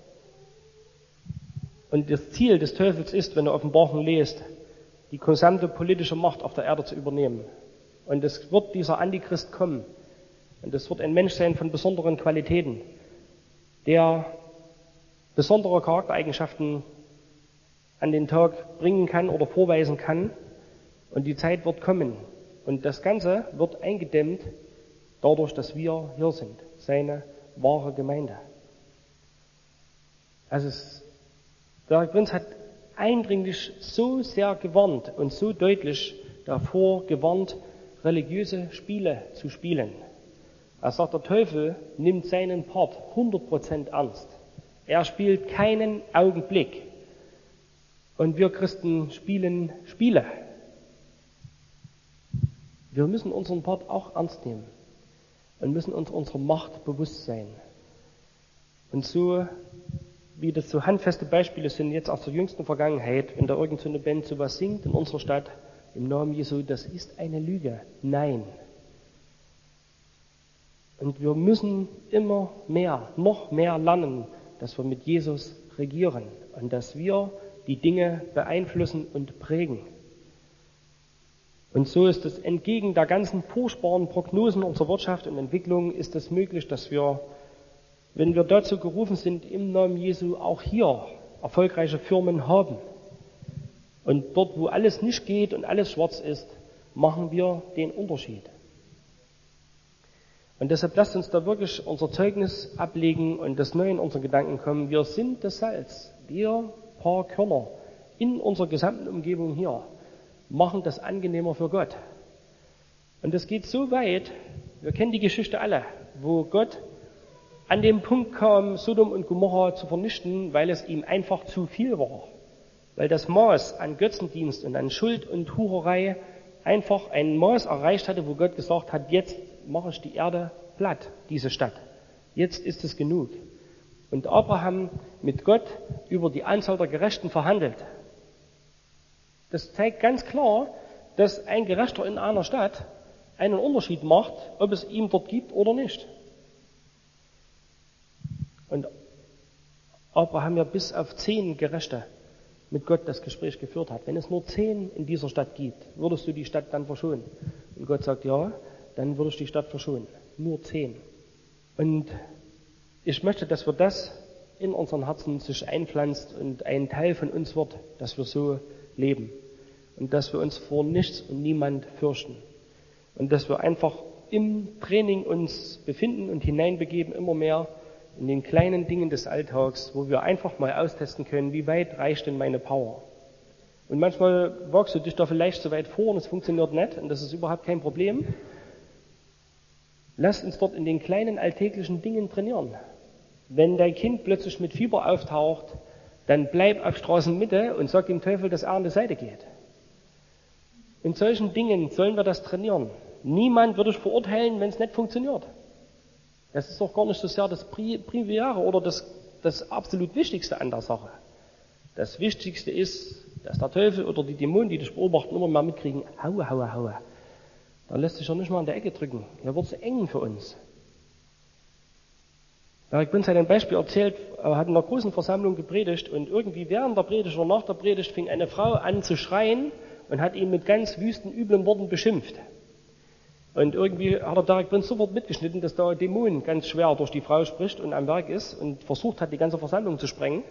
Und das Ziel des Teufels ist, wenn du Offenbarung liest, die gesamte politische Macht auf der Erde zu übernehmen. Und es wird dieser Antichrist kommen. Und es wird ein Mensch sein von besonderen Qualitäten, der besondere Charaktereigenschaften an den Tag bringen kann oder vorweisen kann. Und die Zeit wird kommen. Und das Ganze wird eingedämmt dadurch, dass wir hier sind, seine wahre Gemeinde. Also es, der Prinz hat eindringlich so sehr gewarnt und so deutlich davor gewarnt, religiöse Spiele zu spielen. Er sagt, der Teufel nimmt seinen Part hundert Prozent ernst. Er spielt keinen Augenblick. Und wir Christen spielen Spiele. Wir müssen unseren Part auch ernst nehmen und müssen uns unserer Macht bewusst sein. Und so, wie das so handfeste Beispiele sind, jetzt aus der jüngsten Vergangenheit, wenn da irgend so eine Band sowas singt in unserer Stadt, im Namen Jesu, das ist eine Lüge. Nein. Und wir müssen immer mehr, noch mehr lernen, dass wir mit Jesus regieren und dass wir die Dinge beeinflussen und prägen. Und so ist es entgegen der ganzen furchtbaren Prognosen unserer Wirtschaft und Entwicklung ist es möglich, dass wir, wenn wir dazu gerufen sind, im Namen Jesu auch hier erfolgreiche Firmen haben. Und dort, wo alles nicht geht und alles schwarz ist, machen wir den Unterschied. Und deshalb lasst uns da wirklich unser Zeugnis ablegen und das neu in unsere Gedanken kommen. Wir sind das Salz. Wir, paar Körner, in unserer gesamten Umgebung hier, machen das angenehmer für Gott. Und es geht so weit, wir kennen die Geschichte alle, wo Gott an den Punkt kam, Sodom und Gomorra zu vernichten, weil es ihm einfach zu viel war. Weil das Maß an Götzendienst und an Schuld und Hurerei einfach ein Maß erreicht hatte, wo Gott gesagt hat, jetzt mache ich die Erde platt, diese Stadt. Jetzt ist es genug. Und Abraham mit Gott über die Anzahl der Gerechten verhandelt. Das zeigt ganz klar, dass ein Gerechter in einer Stadt einen Unterschied macht, ob es ihm dort gibt oder nicht. Und Abraham ja bis auf zehn Gerechte mit Gott das Gespräch geführt hat. Wenn es nur zehn in dieser Stadt gibt, würdest du die Stadt dann verschonen? Und Gott sagt, ja, dann würde ich die Stadt verschonen. Nur zehn. Und ich möchte, dass wir das in unseren Herzen sich einpflanzt und ein Teil von uns wird, dass wir so leben. Und dass wir uns vor nichts und niemand fürchten. Und dass wir einfach im Training uns befinden und hineinbegeben, immer mehr in den kleinen Dingen des Alltags, wo wir einfach mal austesten können, wie weit reicht denn meine Power. Und manchmal wagst du dich da vielleicht so weit vor und es funktioniert nicht und das ist überhaupt kein Problem. Lasst uns dort in den kleinen alltäglichen Dingen trainieren. Wenn dein Kind plötzlich mit Fieber auftaucht, dann bleib auf Straßenmitte und sag dem Teufel, dass er an die Seite geht. In solchen Dingen sollen wir das trainieren. Niemand würde dich verurteilen, wenn es nicht funktioniert. Das ist doch gar nicht so sehr das Primäre oder das, das absolut Wichtigste an der Sache. Das Wichtigste ist, dass der Teufel oder die Dämonen, die dich beobachten, immer mehr mitkriegen, haue, haue, haue. Da lässt sich ja nicht mal in der Ecke drücken. Da wird es eng für uns. Eric Binz hat ein Beispiel erzählt, er hat in einer großen Versammlung gepredigt und irgendwie während der Predigt oder nach der Predigt fing eine Frau an zu schreien und hat ihn mit ganz wüsten, üblen Worten beschimpft. Und irgendwie hat der Derek Prinz sofort mitgeschnitten, dass da Dämon ganz schwer durch die Frau spricht und am Werk ist und versucht hat, die ganze Versammlung zu sprengen.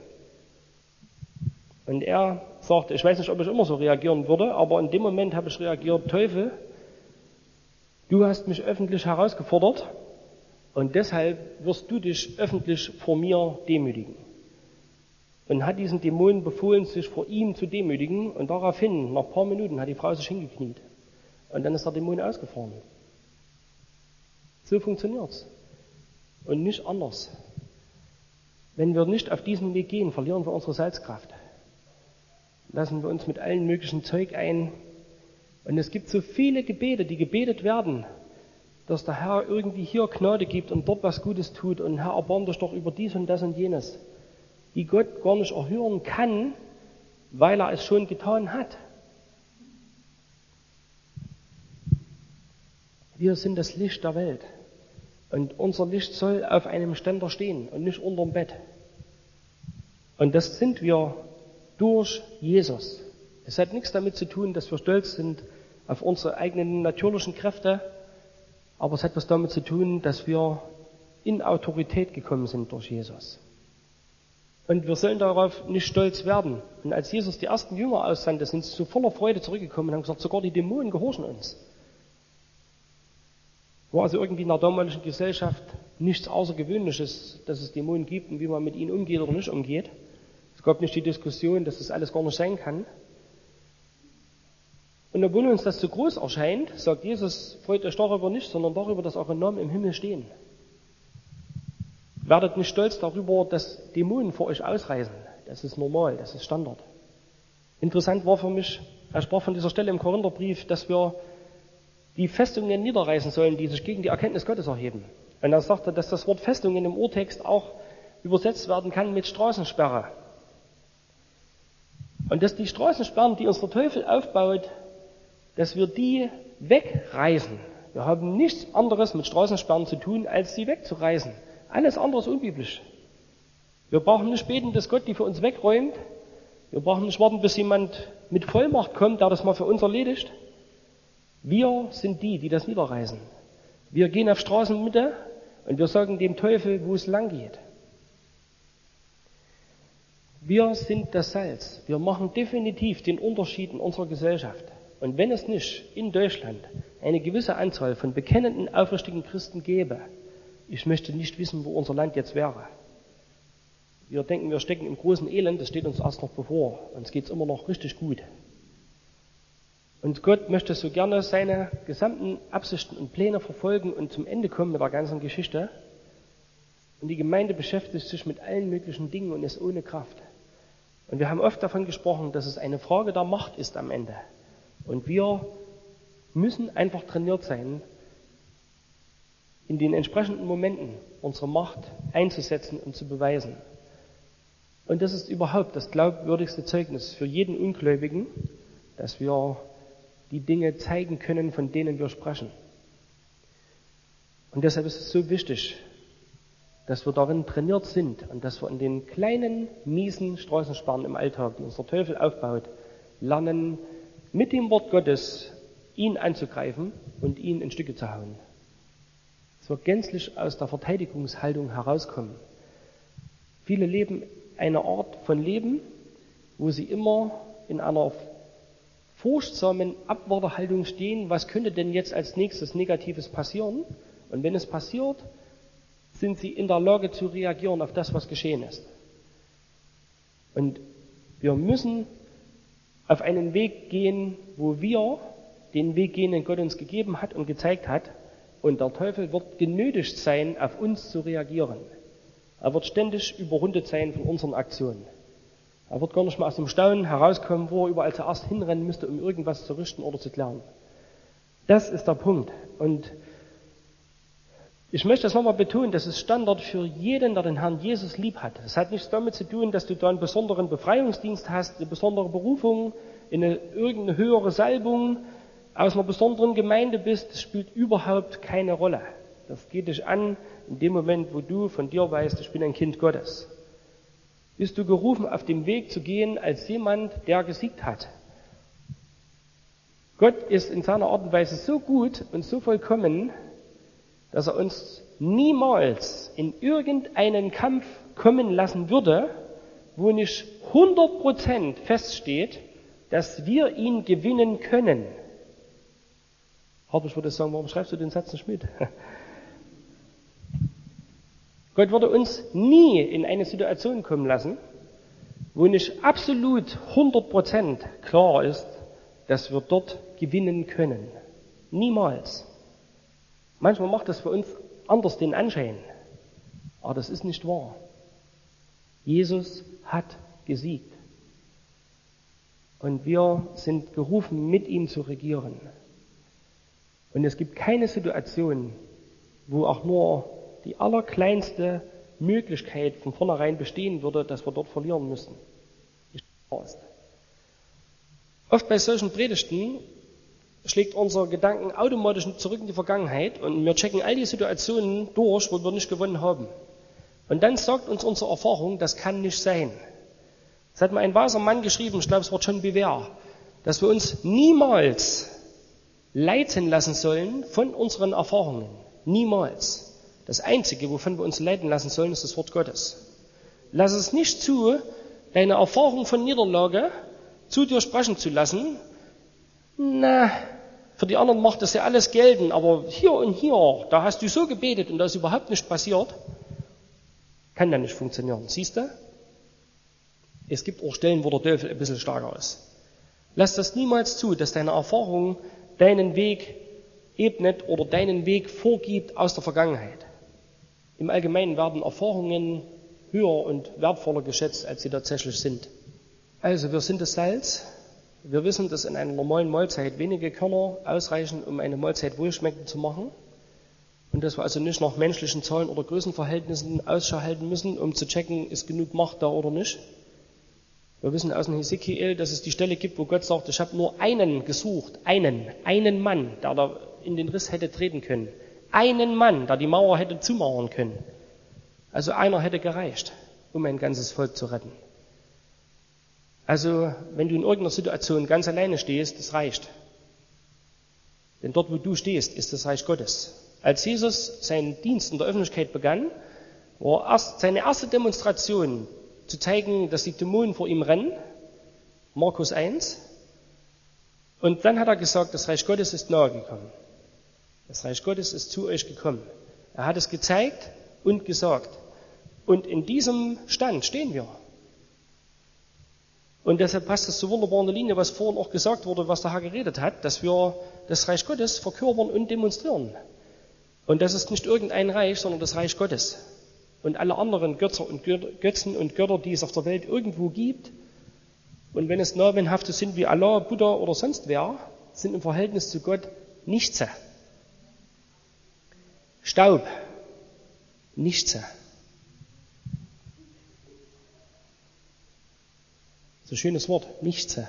Und er sagte, ich weiß nicht, ob ich immer so reagieren würde, aber in dem Moment habe ich reagiert, Teufel, du hast mich öffentlich herausgefordert und deshalb wirst du dich öffentlich vor mir demütigen. Und hat diesen Dämon befohlen, sich vor ihm zu demütigen und daraufhin, nach ein paar Minuten, hat die Frau sich hingekniet. Und dann ist der Dämon ausgefahren. So funktioniert's. Und nicht anders. Wenn wir nicht auf diesen Weg gehen, verlieren wir unsere Salzkraft. Lassen wir uns mit allen möglichen Zeug ein. Und es gibt so viele Gebete, die gebetet werden, dass der Herr irgendwie hier Gnade gibt und dort was Gutes tut und Herr, erbarm dich doch über dies und das und jenes, die Gott gar nicht erhören kann, weil er es schon getan hat. Wir sind das Licht der Welt. Und unser Licht soll auf einem Ständer stehen und nicht unterm Bett. Und das sind wir durch Jesus. Es hat nichts damit zu tun, dass wir stolz sind auf unsere eigenen natürlichen Kräfte, aber es hat was damit zu tun, dass wir in Autorität gekommen sind durch Jesus. Und wir sollen darauf nicht stolz werden. Und als Jesus die ersten Jünger aussandte, sind sie so voller Freude zurückgekommen und haben gesagt, sogar die Dämonen gehorchen uns. War also irgendwie in der damaligen Gesellschaft nichts Außergewöhnliches, dass es Dämonen gibt und wie man mit ihnen umgeht oder nicht umgeht. Es gab nicht die Diskussion, dass das alles gar nicht sein kann. Und obwohl uns das zu groß erscheint, sagt Jesus, freut euch darüber nicht, sondern darüber, dass eure Namen im Himmel stehen. Werdet nicht stolz darüber, dass Dämonen vor euch ausreisen. Das ist normal, das ist Standard. Interessant war für mich, er sprach von dieser Stelle im Korintherbrief, dass wir die Festungen niederreißen sollen, die sich gegen die Erkenntnis Gottes erheben. Und er sagte, dass das Wort Festungen im Urtext auch übersetzt werden kann mit Straßensperre. Und dass die Straßensperren, die uns der Teufel aufbaut, dass wir die wegreißen. Wir haben nichts anderes mit Straßensperren zu tun, als sie wegzureißen. Alles andere ist unbiblisch. Wir brauchen nicht beten, dass Gott die für uns wegräumt. Wir brauchen nicht warten, bis jemand mit Vollmacht kommt, der das mal für uns erledigt. Wir sind die, die das niederreißen. Wir gehen auf Straßenmitte und wir sagen dem Teufel, wo es lang geht. Wir sind das Salz. Wir machen definitiv den Unterschied in unserer Gesellschaft. Und wenn es nicht in Deutschland eine gewisse Anzahl von bekennenden, aufrichtigen Christen gäbe, ich möchte nicht wissen, wo unser Land jetzt wäre. Wir denken, wir stecken im großen Elend, das steht uns erst noch bevor. Uns geht's immer noch richtig gut. Und Gott möchte so gerne seine gesamten Absichten und Pläne verfolgen und zum Ende kommen mit der ganzen Geschichte. Und die Gemeinde beschäftigt sich mit allen möglichen Dingen und ist ohne Kraft. Und wir haben oft davon gesprochen, dass es eine Frage der Macht ist am Ende. Und wir müssen einfach trainiert sein, in den entsprechenden Momenten unsere Macht einzusetzen und zu beweisen. Und das ist überhaupt das glaubwürdigste Zeugnis für jeden Ungläubigen, dass wir die Dinge zeigen können, von denen wir sprechen. Und deshalb ist es so wichtig, dass wir darin trainiert sind und dass wir in den kleinen, miesen Straßensperren im Alltag, die uns der Teufel aufbaut, lernen, mit dem Wort Gottes ihn anzugreifen und ihn in Stücke zu hauen. Dass wir gänzlich aus der Verteidigungshaltung herauskommen. Viele leben eine Art von Leben, wo sie immer in einer furchtsamen Abwartehaltung stehen, was könnte denn jetzt als nächstes Negatives passieren? Und wenn es passiert, sind sie in der Lage zu reagieren auf das, was geschehen ist. Und wir müssen auf einen Weg gehen, wo wir den Weg gehen, den Gott uns gegeben hat und gezeigt hat. Und der Teufel wird genötigt sein, auf uns zu reagieren. Er wird ständig überrundet sein von unseren Aktionen. Er wird gar nicht mehr aus dem Staunen herauskommen, wo er überall zuerst hinrennen müsste, um irgendwas zu richten oder zu klären. Das ist der Punkt. Und ich möchte das nochmal betonen, das ist Standard für jeden, der den Herrn Jesus lieb hat. Das hat nichts damit zu tun, dass du da einen besonderen Befreiungsdienst hast, eine besondere Berufung, eine irgendeine höhere Salbung, aus einer besonderen Gemeinde bist. Das spielt überhaupt keine Rolle. Das geht dich an in dem Moment, wo du von dir weißt, ich bin ein Kind Gottes. Bist du gerufen, auf dem Weg zu gehen als jemand, der gesiegt hat. Gott ist in seiner Art und Weise so gut und so vollkommen, dass er uns niemals in irgendeinen Kampf kommen lassen würde, wo nicht hundert Prozent feststeht, dass wir ihn gewinnen können. Hartwig würde sagen, warum schreibst du den Satz nicht mit? Gott würde uns nie in eine Situation kommen lassen, wo nicht absolut hundert Prozent klar ist, dass wir dort gewinnen können. Niemals. Manchmal macht das für uns anders den Anschein, aber das ist nicht wahr. Jesus hat gesiegt. Und wir sind gerufen, mit ihm zu regieren. Und es gibt keine Situation, wo auch nur die allerkleinste Möglichkeit von vornherein bestehen würde, dass wir dort verlieren müssen. Oft bei solchen Predigten schlägt unser Gedanken automatisch zurück in die Vergangenheit und wir checken all die Situationen durch, wo wir nicht gewonnen haben. Und dann sagt uns unsere Erfahrung, das kann nicht sein. Das hat mal ein weiser Mann geschrieben, ich glaube es war John Bevere, dass wir uns niemals leiten lassen sollen von unseren Erfahrungen. Niemals. Das Einzige, wovon wir uns leiten lassen sollen, ist das Wort Gottes. Lass es nicht zu, deine Erfahrung von Niederlage zu dir sprechen zu lassen. Na, für die anderen macht das ja alles gelten, aber hier und hier, da hast du so gebetet und da ist überhaupt nichts passiert. Kann ja nicht funktionieren. Siehst du? Es gibt auch Stellen, wo der Teufel ein bisschen stärker ist. Lass das niemals zu, dass deine Erfahrung deinen Weg ebnet oder deinen Weg vorgibt aus der Vergangenheit. Im Allgemeinen werden Erfahrungen höher und wertvoller geschätzt, als sie tatsächlich sind. Also wir sind das Salz. Wir wissen, dass in einer normalen Mahlzeit wenige Körner ausreichen, um eine Mahlzeit wohlschmeckend zu machen. Und dass wir also nicht nach menschlichen Zahlen oder Größenverhältnissen Ausschau halten müssen, um zu checken, ist genug Macht da oder nicht. Wir wissen aus dem Hesekiel, dass es die Stelle gibt, wo Gott sagt, ich habe nur einen gesucht, einen, einen Mann, der da in den Riss hätte treten können. Einen Mann, der die Mauer hätte zumauern können. Also einer hätte gereicht, um ein ganzes Volk zu retten. Also, wenn du in irgendeiner Situation ganz alleine stehst, das reicht. Denn dort, wo du stehst, ist das Reich Gottes. Als Jesus seinen Dienst in der Öffentlichkeit begann, war erst seine erste Demonstration zu zeigen, dass die Dämonen vor ihm rennen, Markus eins. Und dann hat er gesagt, das Reich Gottes ist nahe gekommen. Das Reich Gottes ist zu euch gekommen. Er hat es gezeigt und gesagt. Und in diesem Stand stehen wir. Und deshalb passt es so wunderbar in der Linie, was vorhin auch gesagt wurde, was der Herr geredet hat, dass wir das Reich Gottes verkörpern und demonstrieren. Und das ist nicht irgendein Reich, sondern das Reich Gottes. Und alle anderen Götzer und Götzen und Götter, die es auf der Welt irgendwo gibt, und wenn es namenhafte sind wie Allah, Buddha oder sonst wer, sind im Verhältnis zu Gott nichts. Staub. Nichts. So ein schönes Wort. Nichts.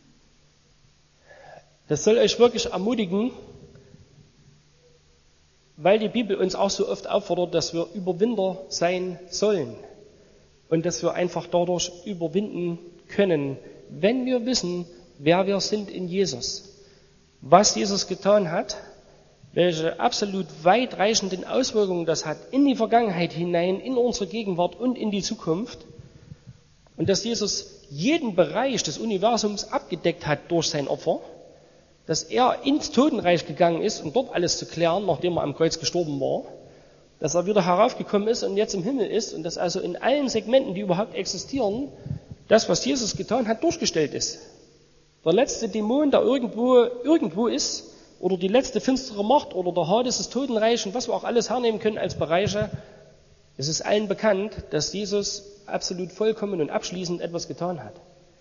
Das soll euch wirklich ermutigen, weil die Bibel uns auch so oft auffordert, dass wir Überwinder sein sollen und dass wir einfach dadurch überwinden können, wenn wir wissen, wer wir sind in Jesus, was Jesus getan hat, welche absolut weitreichenden Auswirkungen das hat in die Vergangenheit hinein, in unsere Gegenwart und in die Zukunft und dass Jesus jeden Bereich des Universums abgedeckt hat durch sein Opfer, dass er ins Totenreich gegangen ist, um dort alles zu klären, nachdem er am Kreuz gestorben war, dass er wieder heraufgekommen ist und jetzt im Himmel ist und dass also in allen Segmenten, die überhaupt existieren, das, was Jesus getan hat, durchgestellt ist. Der letzte Dämon, der irgendwo, irgendwo ist, oder die letzte finstere Macht oder der Hades des Totenreichs und was wir auch alles hernehmen können als Bereiche, es ist allen bekannt, dass Jesus absolut vollkommen und abschließend etwas getan hat.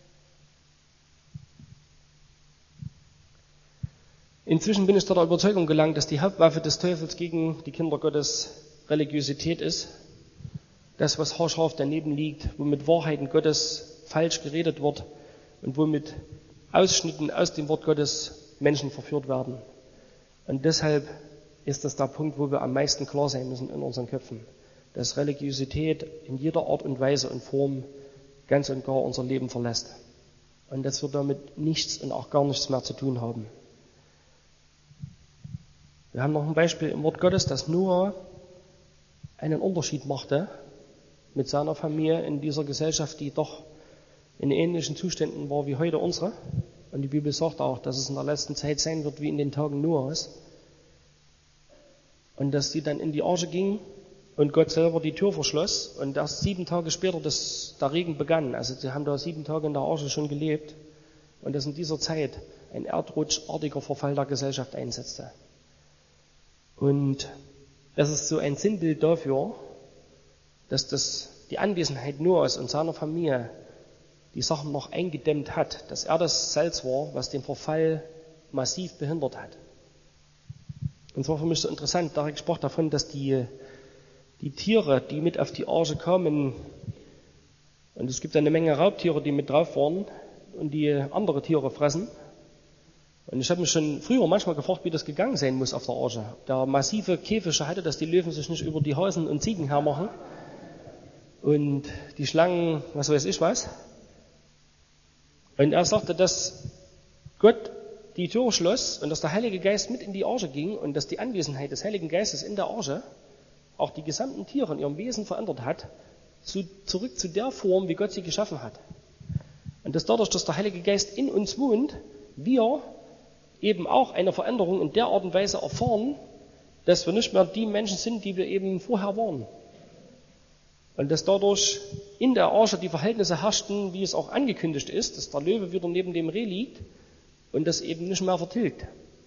Inzwischen bin ich zu der Überzeugung gelangt, dass die Hauptwaffe des Teufels gegen die Kinder Gottes Religiosität ist. Das, was haarscharf daneben liegt, womit Wahrheiten Gottes falsch geredet wird und womit Ausschnitten aus dem Wort Gottes Menschen verführt werden. Und deshalb ist das der Punkt, wo wir am meisten klar sein müssen in unseren Köpfen, dass Religiosität in jeder Art und Weise und Form ganz und gar unser Leben verlässt. Und dass wir damit nichts und auch gar nichts mehr zu tun haben. Wir haben noch ein Beispiel im Wort Gottes, dass Noah einen Unterschied machte mit seiner Familie in dieser Gesellschaft, die doch in ähnlichen Zuständen war wie heute unsere. Und die Bibel sagt auch, dass es in der letzten Zeit sein wird wie in den Tagen Noahs. Und dass sie dann in die Arche ging und Gott selber die Tür verschloss und erst sieben Tage später das, der Regen begann. Also sie haben da sieben Tage in der Arche schon gelebt und dass in dieser Zeit ein erdrutschartiger Verfall der Gesellschaft einsetzte. Und das ist so ein Sinnbild dafür, dass das, die Anwesenheit Noahs und seiner Familie die Sachen noch eingedämmt hat, dass er das Salz war, was den Verfall massiv behindert hat. Und zwar für mich so interessant, Derek sprach davon, dass die, die Tiere, die mit auf die Arche kamen, und es gibt eine Menge Raubtiere, die mit drauf waren und die andere Tiere fressen. Und ich habe mich schon früher manchmal gefragt, wie das gegangen sein muss auf der Arche. Der massive Käfige hatte, dass die Löwen sich nicht über die Hasen und Ziegen hermachen und die Schlangen, was weiß ich was. Und er sagte, dass Gott die Tür schloss und dass der Heilige Geist mit in die Arche ging und dass die Anwesenheit des Heiligen Geistes in der Arche auch die gesamten Tiere in ihrem Wesen verändert hat, zu, zurück zu der Form, wie Gott sie geschaffen hat. Und dass dadurch, dass der Heilige Geist in uns wohnt, wir eben auch eine Veränderung in der Art und Weise erfahren, dass wir nicht mehr die Menschen sind, die wir eben vorher waren. Und dass dadurch in der Arche die Verhältnisse herrschten, wie es auch angekündigt ist, dass der Löwe wieder neben dem Reh liegt und das eben nicht mehr vertilgt.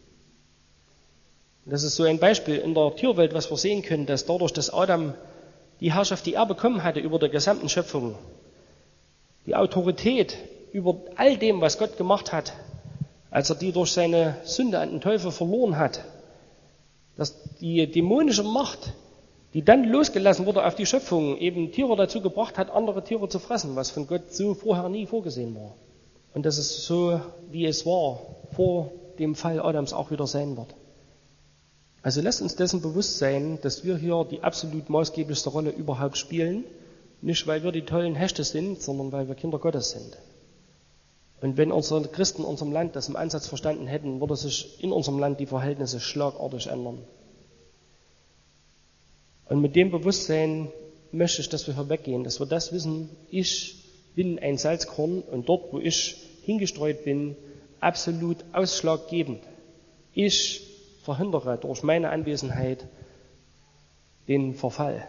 Und das ist so ein Beispiel in der Tierwelt, was wir sehen können, dass dadurch, dass Adam die Herrschaft, die er bekommen hatte über der gesamten Schöpfung, die Autorität über all dem, was Gott gemacht hat, als er die durch seine Sünde an den Teufel verloren hat, dass die dämonische Macht, die dann losgelassen wurde auf die Schöpfung, eben Tiere dazu gebracht hat, andere Tiere zu fressen, was von Gott so vorher nie vorgesehen war. Und dass es so, wie es war, vor dem Fall Adams auch wieder sein wird. Also lasst uns dessen bewusst sein, dass wir hier die absolut maßgeblichste Rolle überhaupt spielen, nicht weil wir die tollen Hechte sind, sondern weil wir Kinder Gottes sind. Und wenn unsere Christen in unserem Land das im Ansatz verstanden hätten, würde sich in unserem Land die Verhältnisse schlagartig ändern. Und mit dem Bewusstsein möchte ich, dass wir hier weggehen, dass wir das wissen, ich bin ein Salzkorn und dort, wo ich hingestreut bin, absolut ausschlaggebend. Ich verhindere durch meine Anwesenheit den Verfall.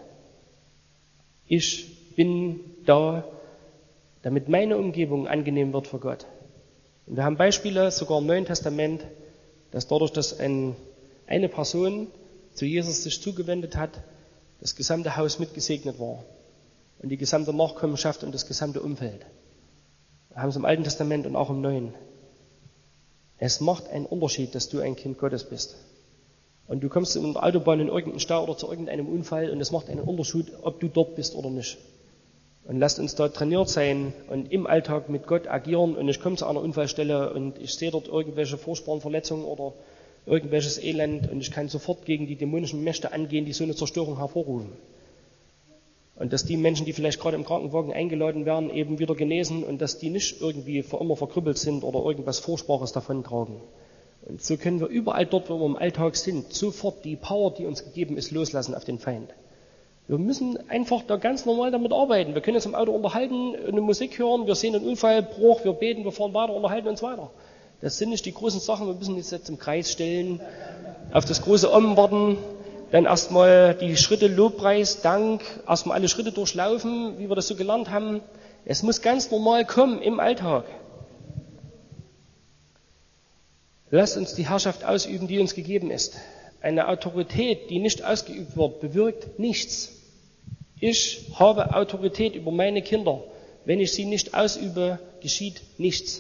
Ich bin da, damit meine Umgebung angenehm wird für Gott. Und wir haben Beispiele, sogar im Neuen Testament, dass dadurch, dass ein, eine Person zu Jesus sich zugewendet hat, das gesamte Haus mitgesegnet war und die gesamte Nachkommenschaft und das gesamte Umfeld. Wir haben es im Alten Testament und auch im Neuen. Es macht einen Unterschied, dass du ein Kind Gottes bist. Und du kommst in der Autobahn in irgendeinen Stau oder zu irgendeinem Unfall und es macht einen Unterschied, ob du dort bist oder nicht. Und lasst uns da trainiert sein und im Alltag mit Gott agieren und ich komme zu einer Unfallstelle und ich sehe dort irgendwelche furchtbaren Verletzungen oder irgendwelches Elend und ich kann sofort gegen die dämonischen Mächte angehen, die so eine Zerstörung hervorrufen. Und dass die Menschen, die vielleicht gerade im Krankenwagen eingeladen werden, eben wieder genesen und dass die nicht irgendwie für immer verkrüppelt sind oder irgendwas Furchtbares davontragen. Und so können wir überall dort, wo wir im Alltag sind, sofort die Power, die uns gegeben ist, loslassen auf den Feind. Wir müssen einfach da ganz normal damit arbeiten. Wir können uns im Auto unterhalten, eine Musik hören, wir sehen einen Unfallbruch, wir beten, wir fahren weiter, unterhalten uns weiter. Das sind nicht die großen Sachen, wir müssen uns jetzt im Kreis stellen, auf das große Om warten, dann erstmal die Schritte Lobpreis, Dank, erstmal alle Schritte durchlaufen, wie wir das so gelernt haben. Es muss ganz normal kommen im Alltag. Lasst uns die Herrschaft ausüben, die uns gegeben ist. Eine Autorität, die nicht ausgeübt wird, bewirkt nichts. Ich habe Autorität über meine Kinder. Wenn ich sie nicht ausübe, geschieht nichts.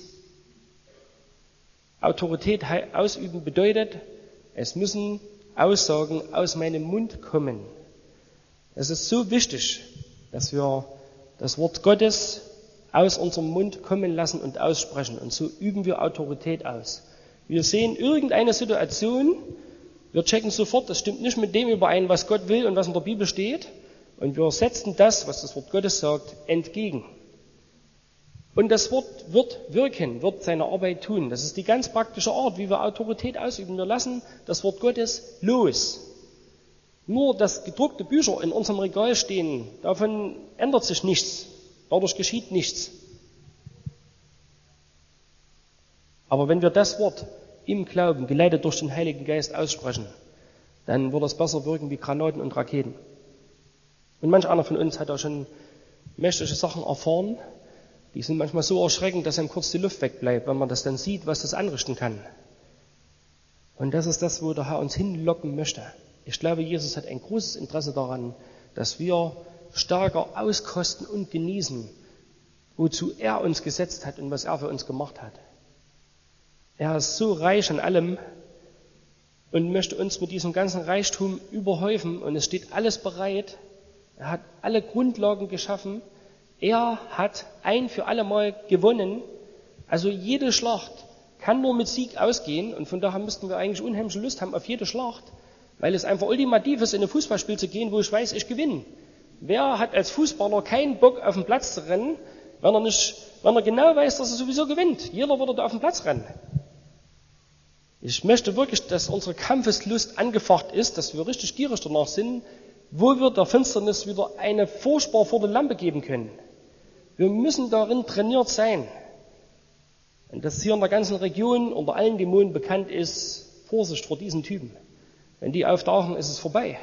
Autorität ausüben bedeutet, es müssen Aussagen aus meinem Mund kommen. Es ist so wichtig, dass wir das Wort Gottes aus unserem Mund kommen lassen und aussprechen. Und so üben wir Autorität aus. Wir sehen irgendeine Situation, wir checken sofort, das stimmt nicht mit dem überein, was Gott will und was in der Bibel steht. Und wir setzen das, was das Wort Gottes sagt, entgegen. Und das Wort wird wirken, wird seine Arbeit tun. Das ist die ganz praktische Art, wie wir Autorität ausüben. Wir lassen das Wort Gottes los. Nur, dass gedruckte Bücher in unserem Regal stehen, davon ändert sich nichts. Dadurch geschieht nichts. Aber wenn wir das Wort im Glauben, geleitet durch den Heiligen Geist, aussprechen, dann wird das besser wirken wie Granaten und Raketen. Und manch einer von uns hat auch schon mächtige Sachen erfahren, die sind manchmal so erschreckend, dass einem kurz die Luft wegbleibt, wenn man das dann sieht, was das anrichten kann. Und das ist das, wo der Herr uns hinlocken möchte. Ich glaube, Jesus hat ein großes Interesse daran, dass wir stärker auskosten und genießen, wozu er uns gesetzt hat und was er für uns gemacht hat. Er ist so reich an allem und möchte uns mit diesem ganzen Reichtum überhäufen und es steht alles bereit. Er hat alle Grundlagen geschaffen. Er hat ein für alle Mal gewonnen. Also jede Schlacht kann nur mit Sieg ausgehen und von daher müssten wir eigentlich unheimliche Lust haben auf jede Schlacht, weil es einfach ultimativ ist, in ein Fußballspiel zu gehen, wo ich weiß, ich gewinne. Wer hat als Fußballer keinen Bock, auf den Platz zu rennen, wenn er, nicht, wenn er genau weiß, dass er sowieso gewinnt? Jeder würde da auf den Platz rennen. Ich möchte wirklich, dass unsere Kampfeslust angefacht ist, dass wir richtig gierig danach sind, wo wir der Finsternis wieder eine furchtbar vor die Lampe geben können. Wir müssen darin trainiert sein. Und dass hier in der ganzen Region unter allen Dämonen bekannt ist, Vorsicht vor diesen Typen. Wenn die auftauchen, ist es vorbei.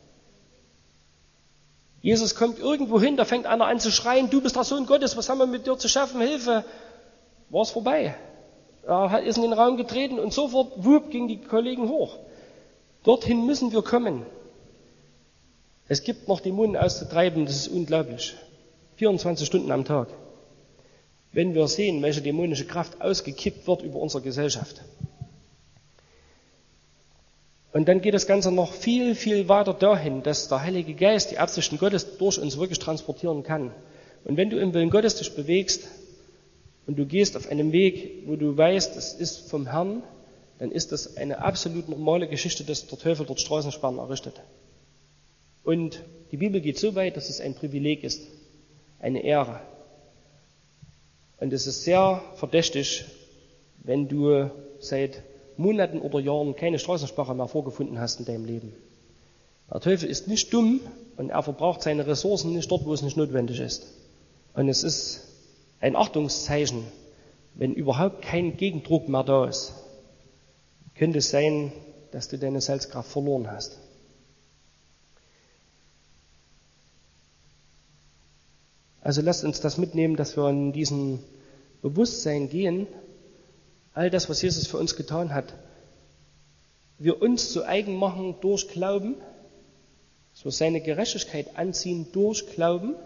Jesus kommt irgendwo hin, da fängt einer an zu schreien, du bist der Sohn Gottes, was haben wir mit dir zu schaffen, Hilfe. War es vorbei. Er ist in den Raum getreten und sofort, wupp, gingen die Kollegen hoch. Dorthin müssen wir kommen. Es gibt noch Dämonen auszutreiben, das ist unglaublich. vierundzwanzig Stunden am Tag. Wenn wir sehen, welche dämonische Kraft ausgekippt wird über unsere Gesellschaft. Und dann geht das Ganze noch viel, viel weiter dahin, dass der Heilige Geist die Absichten Gottes durch uns wirklich transportieren kann. Und wenn du im Willen Gottes dich bewegst und du gehst auf einem Weg, wo du weißt, es ist vom Herrn, dann ist das eine absolut normale Geschichte, dass der Teufel dort Straßensperren errichtet. Und die Bibel geht so weit, dass es ein Privileg ist, eine Ehre. Und es ist sehr verdächtig, wenn du seit Monaten oder Jahren keine Straßensperre mehr vorgefunden hast in deinem Leben. Der Teufel ist nicht dumm und er verbraucht seine Ressourcen nicht dort, wo es nicht notwendig ist. Und es ist ein Achtungszeichen, wenn überhaupt kein Gegendruck mehr da ist. Könnte es sein, dass du deine Salzkraft verloren hast. Also lasst uns das mitnehmen, dass wir in diesem Bewusstsein gehen, all das, was Jesus für uns getan hat, wir uns zu eigen machen durch Glauben, dass wir seine Gerechtigkeit anziehen durch Glauben,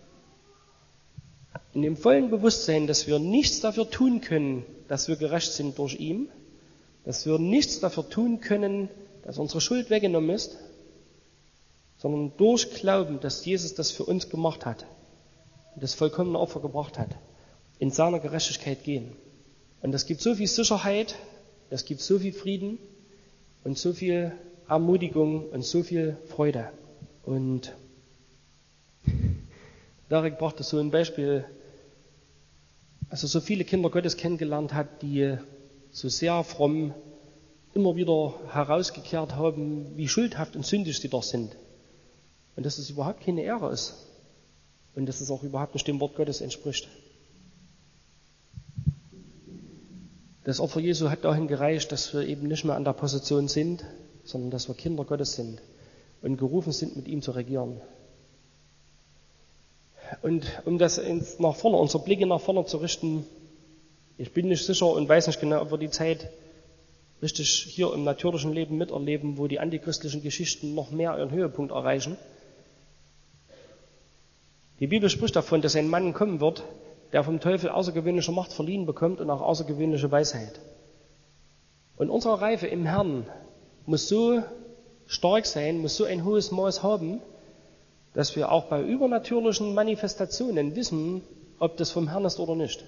in dem vollen Bewusstsein, dass wir nichts dafür tun können, dass wir gerecht sind durch ihn, dass wir nichts dafür tun können, dass unsere Schuld weggenommen ist, sondern durch Glauben, dass Jesus das für uns gemacht hat und das vollkommene Opfer gebracht hat, in seiner Gerechtigkeit gehen. Und das gibt so viel Sicherheit, das gibt so viel Frieden, und so viel Ermutigung und so viel Freude. Und Derek brachte so ein Beispiel, also so viele Kinder Gottes kennengelernt hat, die so sehr fromm immer wieder herausgekehrt haben, wie schuldhaft und sündig sie doch sind. Und dass es überhaupt keine Ehre ist. Und dass es auch überhaupt nicht dem Wort Gottes entspricht. Das Opfer Jesu hat dahin gereicht, dass wir eben nicht mehr an der Position sind, sondern dass wir Kinder Gottes sind und gerufen sind, mit ihm zu regieren. Und um das nach vorne, unsere Blicke nach vorne zu richten, ich bin nicht sicher und weiß nicht genau, ob wir die Zeit richtig hier im natürlichen Leben miterleben, wo die antichristlichen Geschichten noch mehr ihren Höhepunkt erreichen. Die Bibel spricht davon, dass ein Mann kommen wird, der vom Teufel außergewöhnliche Macht verliehen bekommt und auch außergewöhnliche Weisheit. Und unsere Reife im Herrn muss so stark sein, muss so ein hohes Maß haben, dass wir auch bei übernatürlichen Manifestationen wissen, ob das vom Herrn ist oder nicht.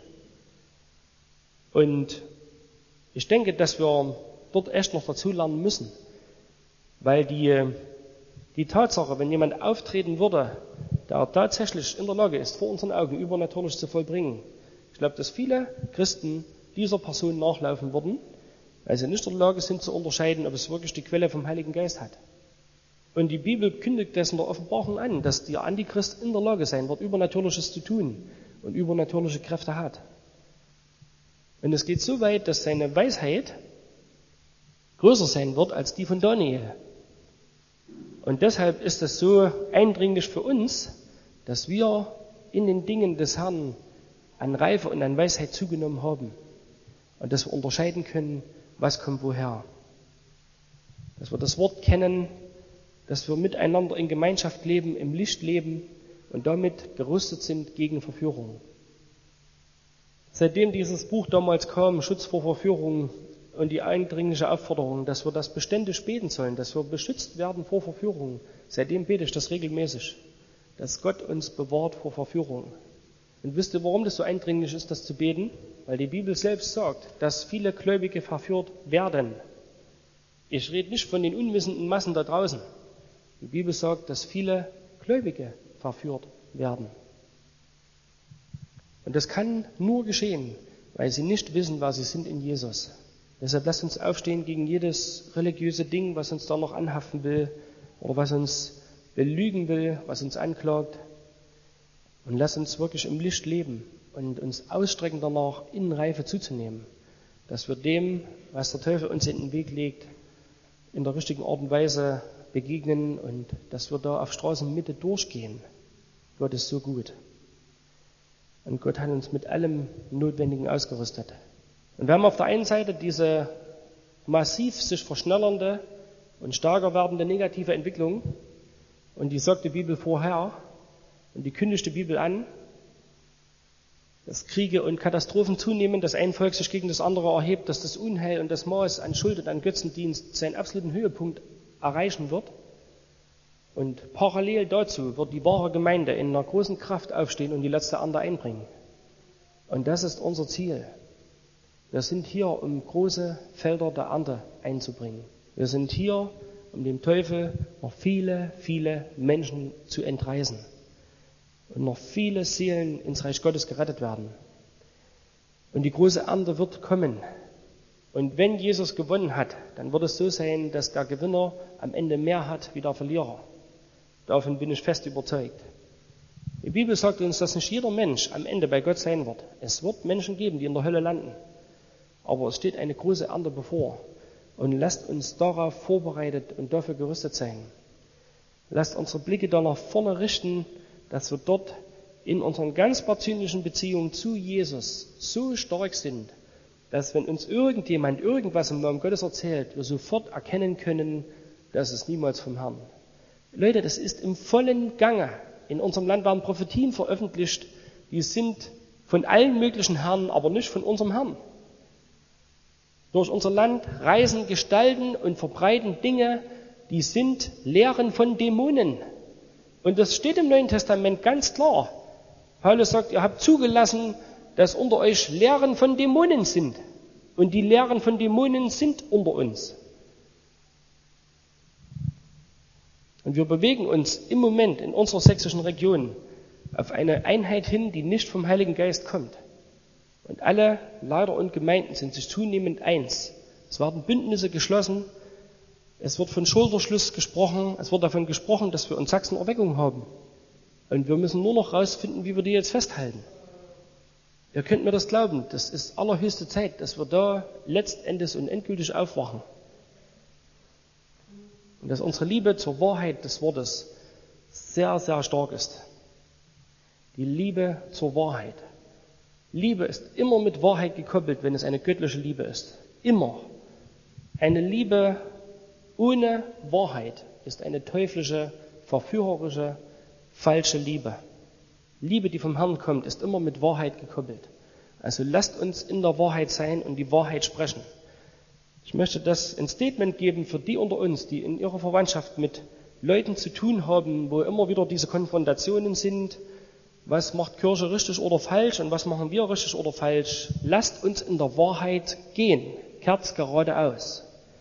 Und ich denke, dass wir dort echt noch dazu lernen müssen, weil die, die Tatsache, wenn jemand auftreten würde, der tatsächlich in der Lage ist, vor unseren Augen übernatürlich zu vollbringen, ich glaube, dass viele Christen dieser Person nachlaufen würden, weil sie nicht in der Lage sind zu unterscheiden, ob es wirklich die Quelle vom Heiligen Geist hat. Und die Bibel kündigt das in der Offenbarung an, dass der Antichrist in der Lage sein wird, Übernatürliches zu tun und übernatürliche Kräfte hat. Und es geht so weit, dass seine Weisheit größer sein wird als die von Daniel. Und deshalb ist es so eindringlich für uns, dass wir in den Dingen des Herrn an Reife und an Weisheit zugenommen haben. Und dass wir unterscheiden können, was kommt woher. Dass wir das Wort kennen, dass wir miteinander in Gemeinschaft leben, im Licht leben und damit gerüstet sind gegen Verführung. Seitdem dieses Buch damals kam, Schutz vor Verführung, und die eindringliche Aufforderung, dass wir das beständig beten sollen, dass wir beschützt werden vor Verführung, seitdem bete ich das regelmäßig, dass Gott uns bewahrt vor Verführung. Und wisst ihr, warum das so eindringlich ist, das zu beten? Weil die Bibel selbst sagt, dass viele Gläubige verführt werden. Ich rede nicht von den unwissenden Massen da draußen. Die Bibel sagt, dass viele Gläubige verführt werden. Und das kann nur geschehen, weil sie nicht wissen, wer sie sind in Jesus. Deshalb lasst uns aufstehen gegen jedes religiöse Ding, was uns da noch anhaften will oder was uns belügen will, was uns anklagt. Und lasst uns wirklich im Licht leben und uns ausstrecken danach, in Reife zuzunehmen, dass wir dem, was der Teufel uns in den Weg legt, in der richtigen Art und Weise begegnen und dass wir da auf Straßenmitte durchgehen. Gott ist so gut. Und Gott hat uns mit allem Notwendigen ausgerüstet. Und wir haben auf der einen Seite diese massiv sich verschnellernde und stärker werdende negative Entwicklung. Und die sagt die Bibel vorher und die kündigt die Bibel an, dass Kriege und Katastrophen zunehmen, dass ein Volk sich gegen das andere erhebt, dass das Unheil und das Maß an Schuld und an Götzendienst seinen absoluten Höhepunkt erreichen wird. Und parallel dazu wird die wahre Gemeinde in einer großen Kraft aufstehen und die letzte Ernte einbringen. Und das ist unser Ziel. Wir sind hier, um große Felder der Ernte einzubringen. Wir sind hier, um dem Teufel noch viele, viele Menschen zu entreißen. Und noch viele Seelen ins Reich Gottes gerettet werden. Und die große Ernte wird kommen. Und wenn Jesus gewonnen hat, dann wird es so sein, dass der Gewinner am Ende mehr hat wie der Verlierer. Davon bin ich fest überzeugt. Die Bibel sagt uns, dass nicht jeder Mensch am Ende bei Gott sein wird. Es wird Menschen geben, die in der Hölle landen. Aber es steht eine große Ernte bevor. Und lasst uns darauf vorbereitet und dafür gerüstet sein. Lasst unsere Blicke da nach vorne richten, dass wir dort in unseren ganz persönlichen Beziehungen zu Jesus so stark sind, dass wenn uns irgendjemand irgendwas im Namen Gottes erzählt, wir sofort erkennen können, dass es niemals vom Herrn. Leute, das ist im vollen Gange. In unserem Land werden Prophetien veröffentlicht, die sind von allen möglichen Herren, aber nicht von unserem Herrn. Durch unser Land reisen Gestalten und verbreiten Dinge, die sind Lehren von Dämonen. Und das steht im Neuen Testament ganz klar. Paulus sagt, ihr habt zugelassen, dass unter euch Lehren von Dämonen sind. Und die Lehren von Dämonen sind unter uns. Und wir bewegen uns im Moment in unserer sächsischen Region auf eine Einheit hin, die nicht vom Heiligen Geist kommt. Und alle Leiter und Gemeinden sind sich zunehmend eins. Es werden Bündnisse geschlossen, es wird von Schulterschluss gesprochen, es wird davon gesprochen, dass wir in Sachsen Erweckung haben. Und wir müssen nur noch rausfinden, wie wir die jetzt festhalten. Ihr könnt mir das glauben, das ist allerhöchste Zeit, dass wir da letztendlich und endgültig aufwachen. Und dass unsere Liebe zur Wahrheit des Wortes sehr, sehr stark ist. Die Liebe zur Wahrheit. Liebe ist immer mit Wahrheit gekoppelt, wenn es eine göttliche Liebe ist. Immer. Eine Liebe ohne Wahrheit ist eine teuflische, verführerische, falsche Liebe. Liebe, die vom Herrn kommt, ist immer mit Wahrheit gekoppelt. Also lasst uns in der Wahrheit sein und die Wahrheit sprechen. Ich möchte das ein Statement geben für die unter uns, die in ihrer Verwandtschaft mit Leuten zu tun haben, wo immer wieder diese Konfrontationen sind. Was macht Kirche richtig oder falsch und was machen wir richtig oder falsch? Lasst uns in der Wahrheit gehen, kehrt's geradeaus.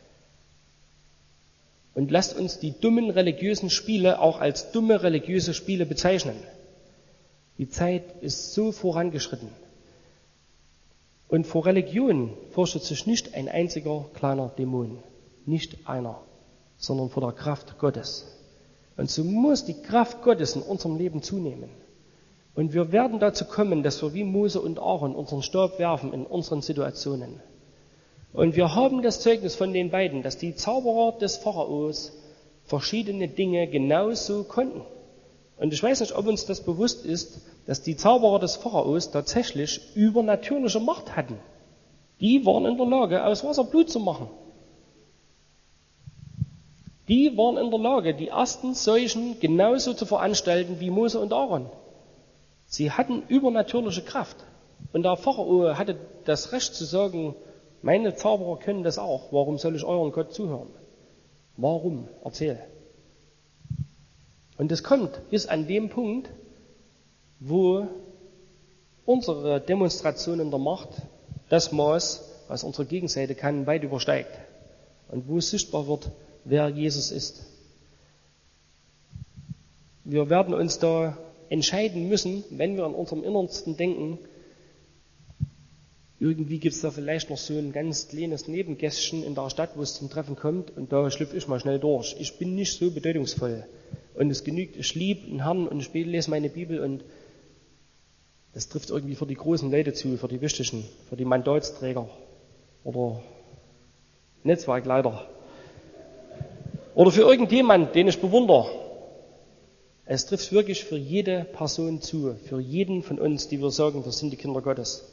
Und lasst uns die dummen religiösen Spiele auch als dumme religiöse Spiele bezeichnen. Die Zeit ist so vorangeschritten. Und vor Religion fürchtet sich nicht ein einziger kleiner Dämon, nicht einer, sondern vor der Kraft Gottes. Und so muss die Kraft Gottes in unserem Leben zunehmen. Und wir werden dazu kommen, dass wir wie Mose und Aaron unseren Stab werfen in unseren Situationen. Und wir haben das Zeugnis von den beiden, dass die Zauberer des Pharaos verschiedene Dinge genauso konnten. Und ich weiß nicht, ob uns das bewusst ist, dass die Zauberer des Pharaos tatsächlich übernatürliche Macht hatten. Die waren in der Lage, aus Wasser Blut zu machen. Die waren in der Lage, die ersten Seuchen genauso zu veranstalten wie Mose und Aaron. Sie hatten übernatürliche Kraft. Und der Pharao hatte das Recht zu sagen, meine Zauberer können das auch. Warum soll ich euren Gott zuhören? Warum? Erzähl. Und es kommt bis an dem Punkt, wo unsere Demonstrationen der Macht das Maß, was unsere Gegenseite kann, weit übersteigt. Und wo es sichtbar wird, wer Jesus ist. Wir werden uns da entscheiden müssen, wenn wir in unserem Innersten denken, irgendwie gibt es da vielleicht noch so ein ganz kleines Nebengästchen in der Stadt, wo es zum Treffen kommt, und da schlüpfe ich mal schnell durch. Ich bin nicht so bedeutungsvoll. Und es genügt, ich liebe den Herrn und ich lese meine Bibel, und das trifft irgendwie für die großen Leute zu, für die wichtigen, für die Mandatsträger oder Netzwerkleiter oder für irgendjemand, den ich bewundere. Es trifft wirklich für jede Person zu, für jeden von uns, die wir sagen, wir sind die Kinder Gottes.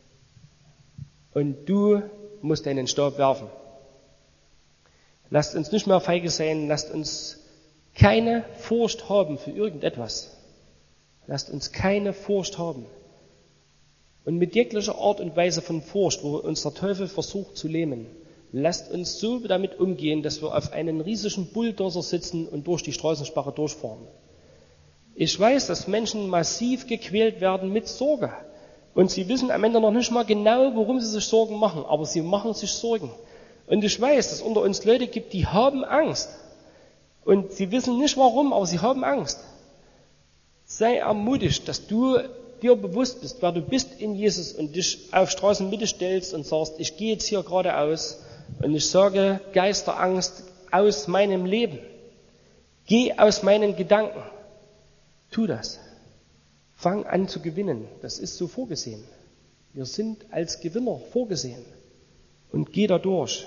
Und du musst deinen Stab werfen. Lasst uns nicht mehr feige sein, lasst uns keine Furcht haben für irgendetwas. Lasst uns keine Furcht haben. Und mit jeglicher Art und Weise von Furcht, wo uns der Teufel versucht zu lähmen, lasst uns so damit umgehen, dass wir auf einen riesigen Bulldozer sitzen und durch die Straßensperre durchfahren. Ich weiß, dass Menschen massiv gequält werden mit Sorge. Und sie wissen am Ende noch nicht mal genau, worum sie sich Sorgen machen, aber sie machen sich Sorgen. Und ich weiß, dass es unter uns Leute gibt, die haben Angst. Und sie wissen nicht warum, aber sie haben Angst. Sei ermutigt, dass du dir bewusst bist, wer du bist in Jesus und dich auf Straßenmitte stellst und sagst, ich gehe jetzt hier geradeaus und ich sage Geisterangst aus meinem Leben. Geh aus meinen Gedanken. Tu das. Fang an zu gewinnen. Das ist so vorgesehen. Wir sind als Gewinner vorgesehen. Und geh da durch.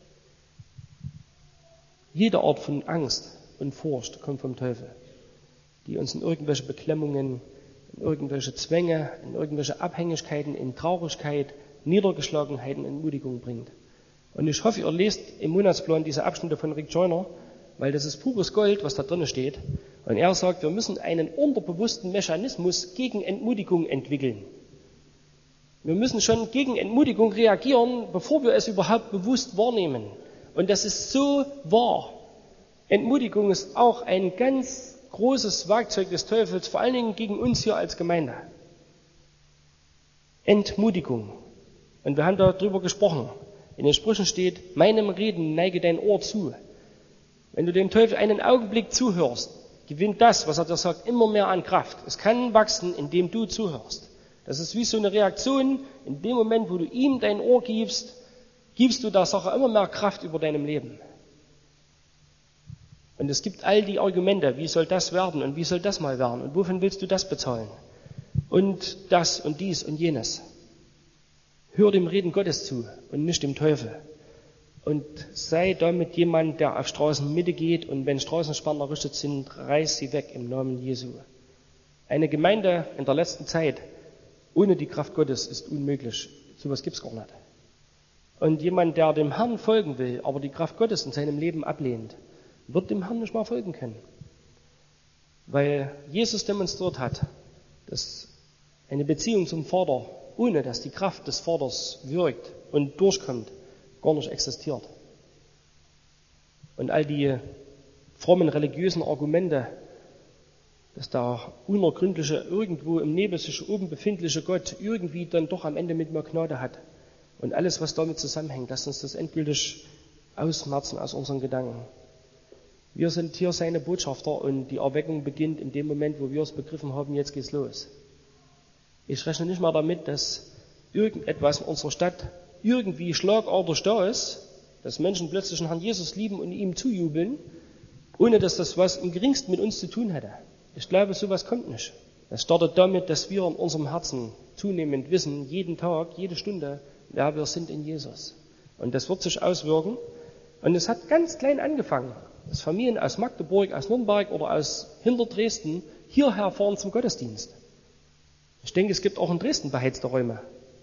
Jede Art von Angst und Furcht kommt vom Teufel, die uns in irgendwelche Beklemmungen, in irgendwelche Zwänge, in irgendwelche Abhängigkeiten, in Traurigkeit, Niedergeschlagenheit und Entmutigung bringt. Und ich hoffe, ihr lest im Monatsplan diese Abschnitte von Rick Joyner, weil das ist pures Gold, was da drin steht. Und er sagt, wir müssen einen unterbewussten Mechanismus gegen Entmutigung entwickeln. Wir müssen schon gegen Entmutigung reagieren, bevor wir es überhaupt bewusst wahrnehmen. Und das ist so wahr. Entmutigung ist auch ein ganz großes Werkzeug des Teufels, vor allen Dingen gegen uns hier als Gemeinde. Entmutigung. Und wir haben darüber gesprochen. In den Sprüchen steht, meinem Reden neige dein Ohr zu. Wenn du dem Teufel einen Augenblick zuhörst, gewinnt das, was er dir sagt, immer mehr an Kraft. Es kann wachsen, indem du zuhörst. Das ist wie so eine Reaktion. In dem Moment, wo du ihm dein Ohr gibst, gibst du der Sache immer mehr Kraft über deinem Leben. Und es gibt all die Argumente, wie soll das werden und wie soll das mal werden und wovon willst du das bezahlen? Und das und dies und jenes. Hör dem Reden Gottes zu und nicht dem Teufel. Und sei damit jemand, der auf Straßenmitte geht und wenn Straßensperren errichtet sind, reiß sie weg im Namen Jesu. Eine Gemeinde in der letzten Zeit ohne die Kraft Gottes ist unmöglich. Sowas gibt's gar nicht. Und jemand, der dem Herrn folgen will, aber die Kraft Gottes in seinem Leben ablehnt, wird dem Herrn nicht mal folgen können. Weil Jesus demonstriert hat, dass eine Beziehung zum Vater, ohne dass die Kraft des Vaters wirkt und durchkommt, gar nicht existiert. Und all die frommen religiösen Argumente, dass der unergründliche, irgendwo im Nebel sich oben befindliche Gott irgendwie dann doch am Ende mit mir Gnade hat. Und alles, was damit zusammenhängt, lasst uns das endgültig ausmerzen aus unseren Gedanken. Wir sind hier seine Botschafter und die Erweckung beginnt in dem Moment, wo wir es begriffen haben, jetzt geht's los. Ich rechne nicht mal damit, dass irgendetwas in unserer Stadt irgendwie schlagartig da ist, dass Menschen plötzlich den Herrn Jesus lieben und ihm zujubeln, ohne dass das was im Geringsten mit uns zu tun hätte. Ich glaube, sowas kommt nicht. Das startet damit, dass wir in unserem Herzen zunehmend wissen, jeden Tag, jede Stunde, wer wir sind in Jesus. Und das wird sich auswirken. Und es hat ganz klein angefangen, dass Familien aus Magdeburg, aus Nürnberg oder aus hinter Dresden hierher fahren zum Gottesdienst. Ich denke, es gibt auch in Dresden beheizte Räume.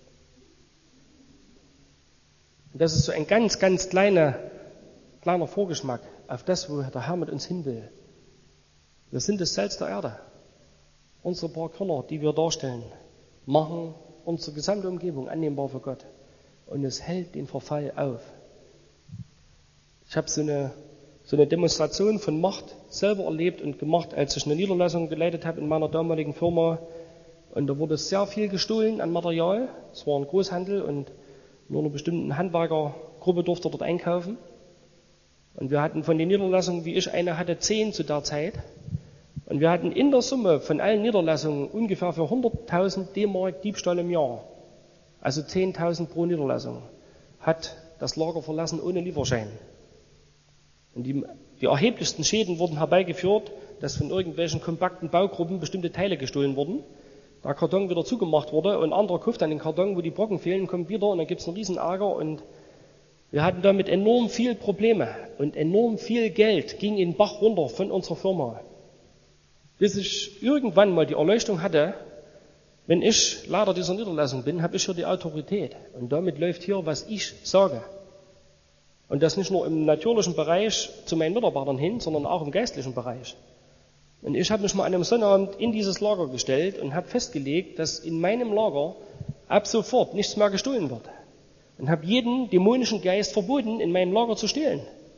Und das ist so ein ganz, ganz kleiner, kleiner Vorgeschmack auf das, wo der Herr mit uns hin will. Wir sind das Salz der Erde. Unsere paar Körner, die wir darstellen, machen unsere gesamte Umgebung annehmbar für Gott. Und es hält den Verfall auf. Ich habe so eine, so eine Demonstration von Macht selber erlebt und gemacht, als ich eine Niederlassung geleitet habe in meiner damaligen Firma. Und da wurde sehr viel gestohlen an Material. Es war ein Großhandel und nur eine bestimmte Handwerkergruppe durfte dort einkaufen. Und wir hatten von den Niederlassungen, wie ich eine hatte, zehn zu der Zeit. Und wir hatten in der Summe von allen Niederlassungen ungefähr für hunderttausend D-Mark Diebstahl im Jahr, also zehntausend pro Niederlassung, hat das Lager verlassen ohne Lieferschein. Und die, die erheblichsten Schäden wurden herbeigeführt, dass von irgendwelchen kompakten Baugruppen bestimmte Teile gestohlen wurden, der Karton wieder zugemacht wurde und ein anderer kauft dann den Karton, wo die Brocken fehlen, kommt wieder und dann gibt es einen riesen Ärger und wir hatten damit enorm viel Probleme und enorm viel Geld ging in den Bach runter von unserer Firma. Bis ich irgendwann mal die Erleuchtung hatte, wenn ich Leiter dieser Niederlassung bin, habe ich hier die Autorität. Und damit läuft hier, was ich sage. Und das nicht nur im natürlichen Bereich zu meinen Mitarbeitern hin, sondern auch im geistlichen Bereich. Und ich habe mich mal an einem Sonnabend in dieses Lager gestellt und habe festgelegt, dass in meinem Lager ab sofort nichts mehr gestohlen wird. Und habe jeden dämonischen Geist verboten, in meinem Lager zu stehlen.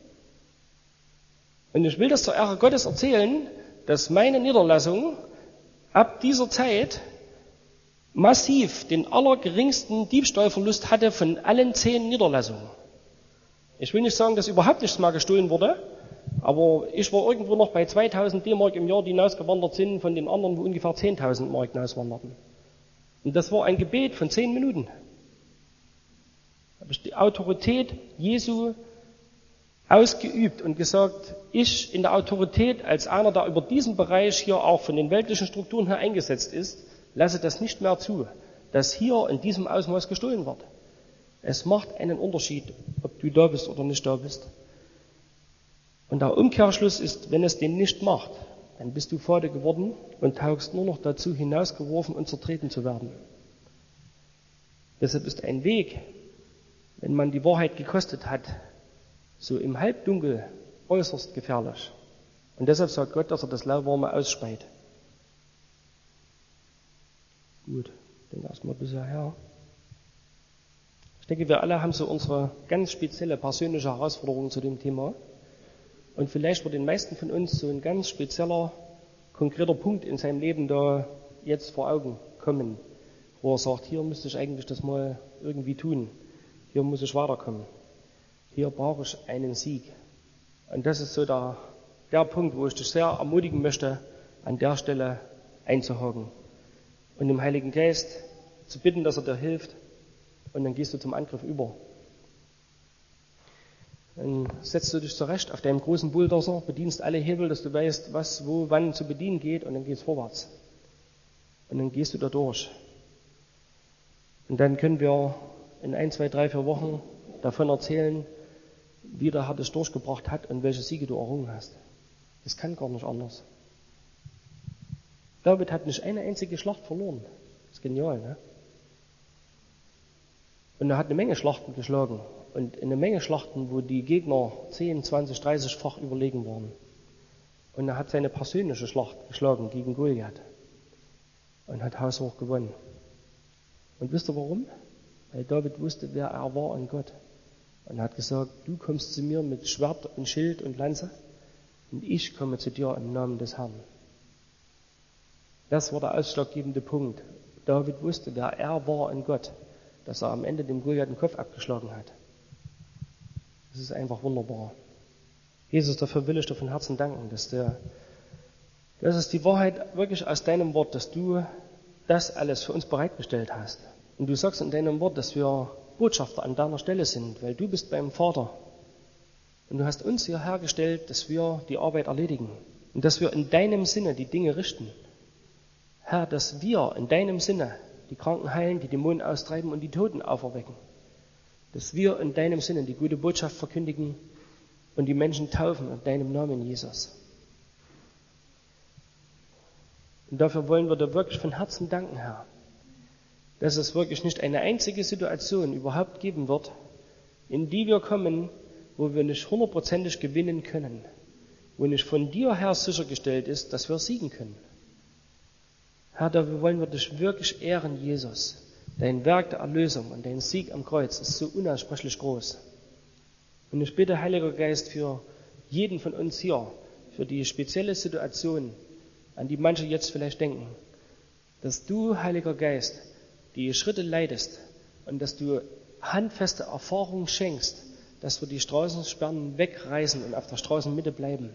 Und ich will das zur Ehre Gottes erzählen, dass meine Niederlassung ab dieser Zeit massiv den allergeringsten Diebstahlverlust hatte von allen zehn Niederlassungen. Ich will nicht sagen, dass überhaupt nichts mehr gestohlen wurde, aber ich war irgendwo noch bei zweitausend D-Mark im Jahr, die hinausgewandert sind, von den anderen, wo ungefähr zehntausend Mark hinauswanderten. Und das war ein Gebet von zehn Minuten. Da habe ich die Autorität Jesu ausgeübt und gesagt, ich in der Autorität als einer, der über diesen Bereich hier auch von den weltlichen Strukturen her eingesetzt ist, lasse das nicht mehr zu, dass hier in diesem Ausmaß gestohlen wird. Es macht einen Unterschied, ob du da bist oder nicht da bist. Und der Umkehrschluss ist, wenn es den nicht macht, dann bist du Fade geworden und taugst nur noch dazu, hinausgeworfen und zertreten zu werden. Deshalb ist ein Weg, wenn man die Wahrheit gekostet hat, so im Halbdunkel äußerst gefährlich. Und deshalb sagt Gott, dass er das Lauwarme ausspeit. Gut, dann erstmal bisher her. Ich denke, wir alle haben so unsere ganz spezielle persönliche Herausforderung zu dem Thema. Und vielleicht wird den meisten von uns so ein ganz spezieller, konkreter Punkt in seinem Leben da jetzt vor Augen kommen, wo er sagt, hier müsste ich eigentlich das mal irgendwie tun. Hier muss ich weiterkommen. Hier brauche ich einen Sieg. Und das ist so der, der Punkt, wo ich dich sehr ermutigen möchte, an der Stelle einzuhaken und dem Heiligen Geist zu bitten, dass er dir hilft, und dann gehst du zum Angriff über. Dann setzt du dich zurecht auf deinem großen Bulldozer, bedienst alle Hebel, dass du weißt, was, wo, wann zu bedienen geht, und dann geht's vorwärts. Und dann gehst du da durch. Und dann können wir in ein, zwei, drei, vier Wochen davon erzählen, wie der Herr das durchgebracht hat und welche Siege du errungen hast. Das kann gar nicht anders. David hat nicht eine einzige Schlacht verloren. Das ist genial, ne? Und er hat eine Menge Schlachten geschlagen. Und eine Menge Schlachten, wo die Gegner zehn, zwanzig, dreißig-fach überlegen waren. Und er hat seine persönliche Schlacht geschlagen gegen Goliath. Und hat haushoch gewonnen. Und wisst ihr warum? Weil David wusste, wer er war an Gott. Und er hat gesagt, du kommst zu mir mit Schwert und Schild und Lanze, und ich komme zu dir im Namen des Herrn. Das war der ausschlaggebende Punkt. David wusste, wer er war an Gott, dass er am Ende dem Goliath den Kopf abgeschlagen hat. Das ist einfach wunderbar. Jesus, dafür will ich dir von Herzen danken, dass der, das ist die Wahrheit wirklich aus deinem Wort, dass du das alles für uns bereitgestellt hast. Und du sagst in deinem Wort, dass wir Botschafter an deiner Stelle sind, weil du bist beim Vater. Und du hast uns hier hergestellt, dass wir die Arbeit erledigen. Und dass wir in deinem Sinne die Dinge richten. Herr, dass wir in deinem Sinne die Kranken heilen, die Dämonen austreiben und die Toten auferwecken. Dass wir in deinem Sinne die gute Botschaft verkündigen und die Menschen taufen in deinem Namen, Jesus. Und dafür wollen wir dir wirklich von Herzen danken, Herr. Dass es wirklich nicht eine einzige Situation überhaupt geben wird, in die wir kommen, wo wir nicht hundertprozentig gewinnen können, wo nicht von dir her sichergestellt ist, dass wir siegen können. Herr, dafür wollen wir dich wirklich ehren, Jesus. Dein Werk der Erlösung und dein Sieg am Kreuz ist so unaussprechlich groß. Und ich bitte, Heiliger Geist, für jeden von uns hier, für die spezielle Situation, an die manche jetzt vielleicht denken, dass du, Heiliger Geist, die Schritte leitest und dass du handfeste Erfahrung schenkst, dass wir die Straßensperren wegreißen und auf der Straßenmitte bleiben.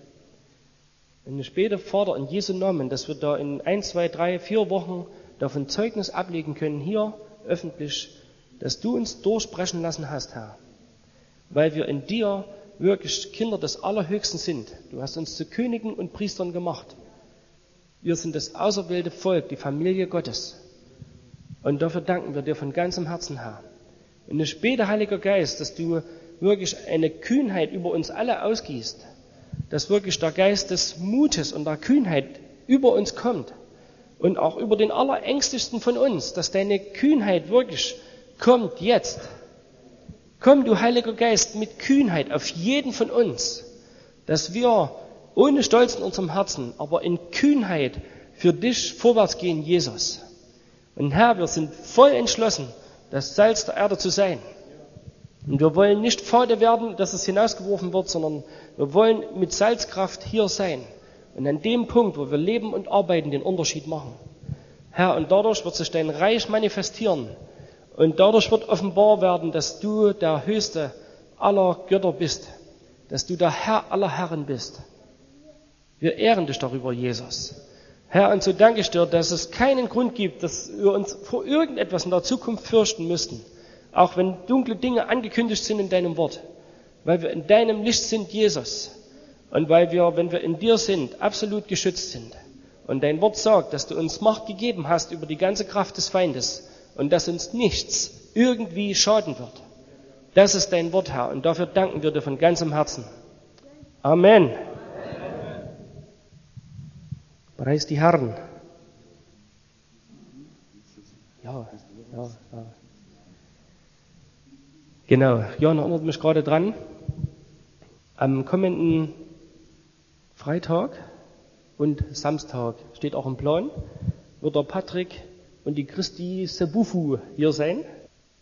Und ich bete, Vater, in Jesu Namen, dass wir da in ein, zwei, drei, vier Wochen davon Zeugnis ablegen können, hier öffentlich, dass du uns durchbrechen lassen hast, Herr. Weil wir in dir wirklich Kinder des Allerhöchsten sind. Du hast uns zu Königen und Priestern gemacht. Wir sind das auserwählte Volk, die Familie Gottes. Und dafür danken wir dir von ganzem Herzen, Herr. Und ich bete, Heiliger Geist, dass du wirklich eine Kühnheit über uns alle ausgießt. Dass wirklich der Geist des Mutes und der Kühnheit über uns kommt. Und auch über den Allerängstlichsten von uns, dass deine Kühnheit wirklich kommt jetzt. Komm, du Heiliger Geist, mit Kühnheit auf jeden von uns, dass wir ohne Stolz in unserem Herzen, aber in Kühnheit für dich vorwärts gehen, Jesus. Und Herr, wir sind voll entschlossen, das Salz der Erde zu sein. Und wir wollen nicht fade werden, dass es hinausgeworfen wird, sondern wir wollen mit Salzkraft hier sein. Und an dem Punkt, wo wir leben und arbeiten, den Unterschied machen. Herr, und dadurch wird sich dein Reich manifestieren. Und dadurch wird offenbar werden, dass du der Höchste aller Götter bist. Dass du der Herr aller Herren bist. Wir ehren dich darüber, Jesus. Herr, und so danke ich dir, dass es keinen Grund gibt, dass wir uns vor irgendetwas in der Zukunft fürchten müssten. Auch wenn dunkle Dinge angekündigt sind in deinem Wort. Weil wir in deinem Licht sind, Jesus. Und weil wir, wenn wir in dir sind, absolut geschützt sind. Und dein Wort sagt, dass du uns Macht gegeben hast über die ganze Kraft des Feindes. Und dass uns nichts irgendwie schaden wird. Das ist dein Wort, Herr. Und dafür danken wir dir von ganzem Herzen. Amen. Preis die Herren. Ja, ja, ja. Genau, Jan erinnert mich gerade dran. Am kommenden Freitag und Samstag steht auch im Plan, wird der Patrick und die Christi Sebufu hier sein.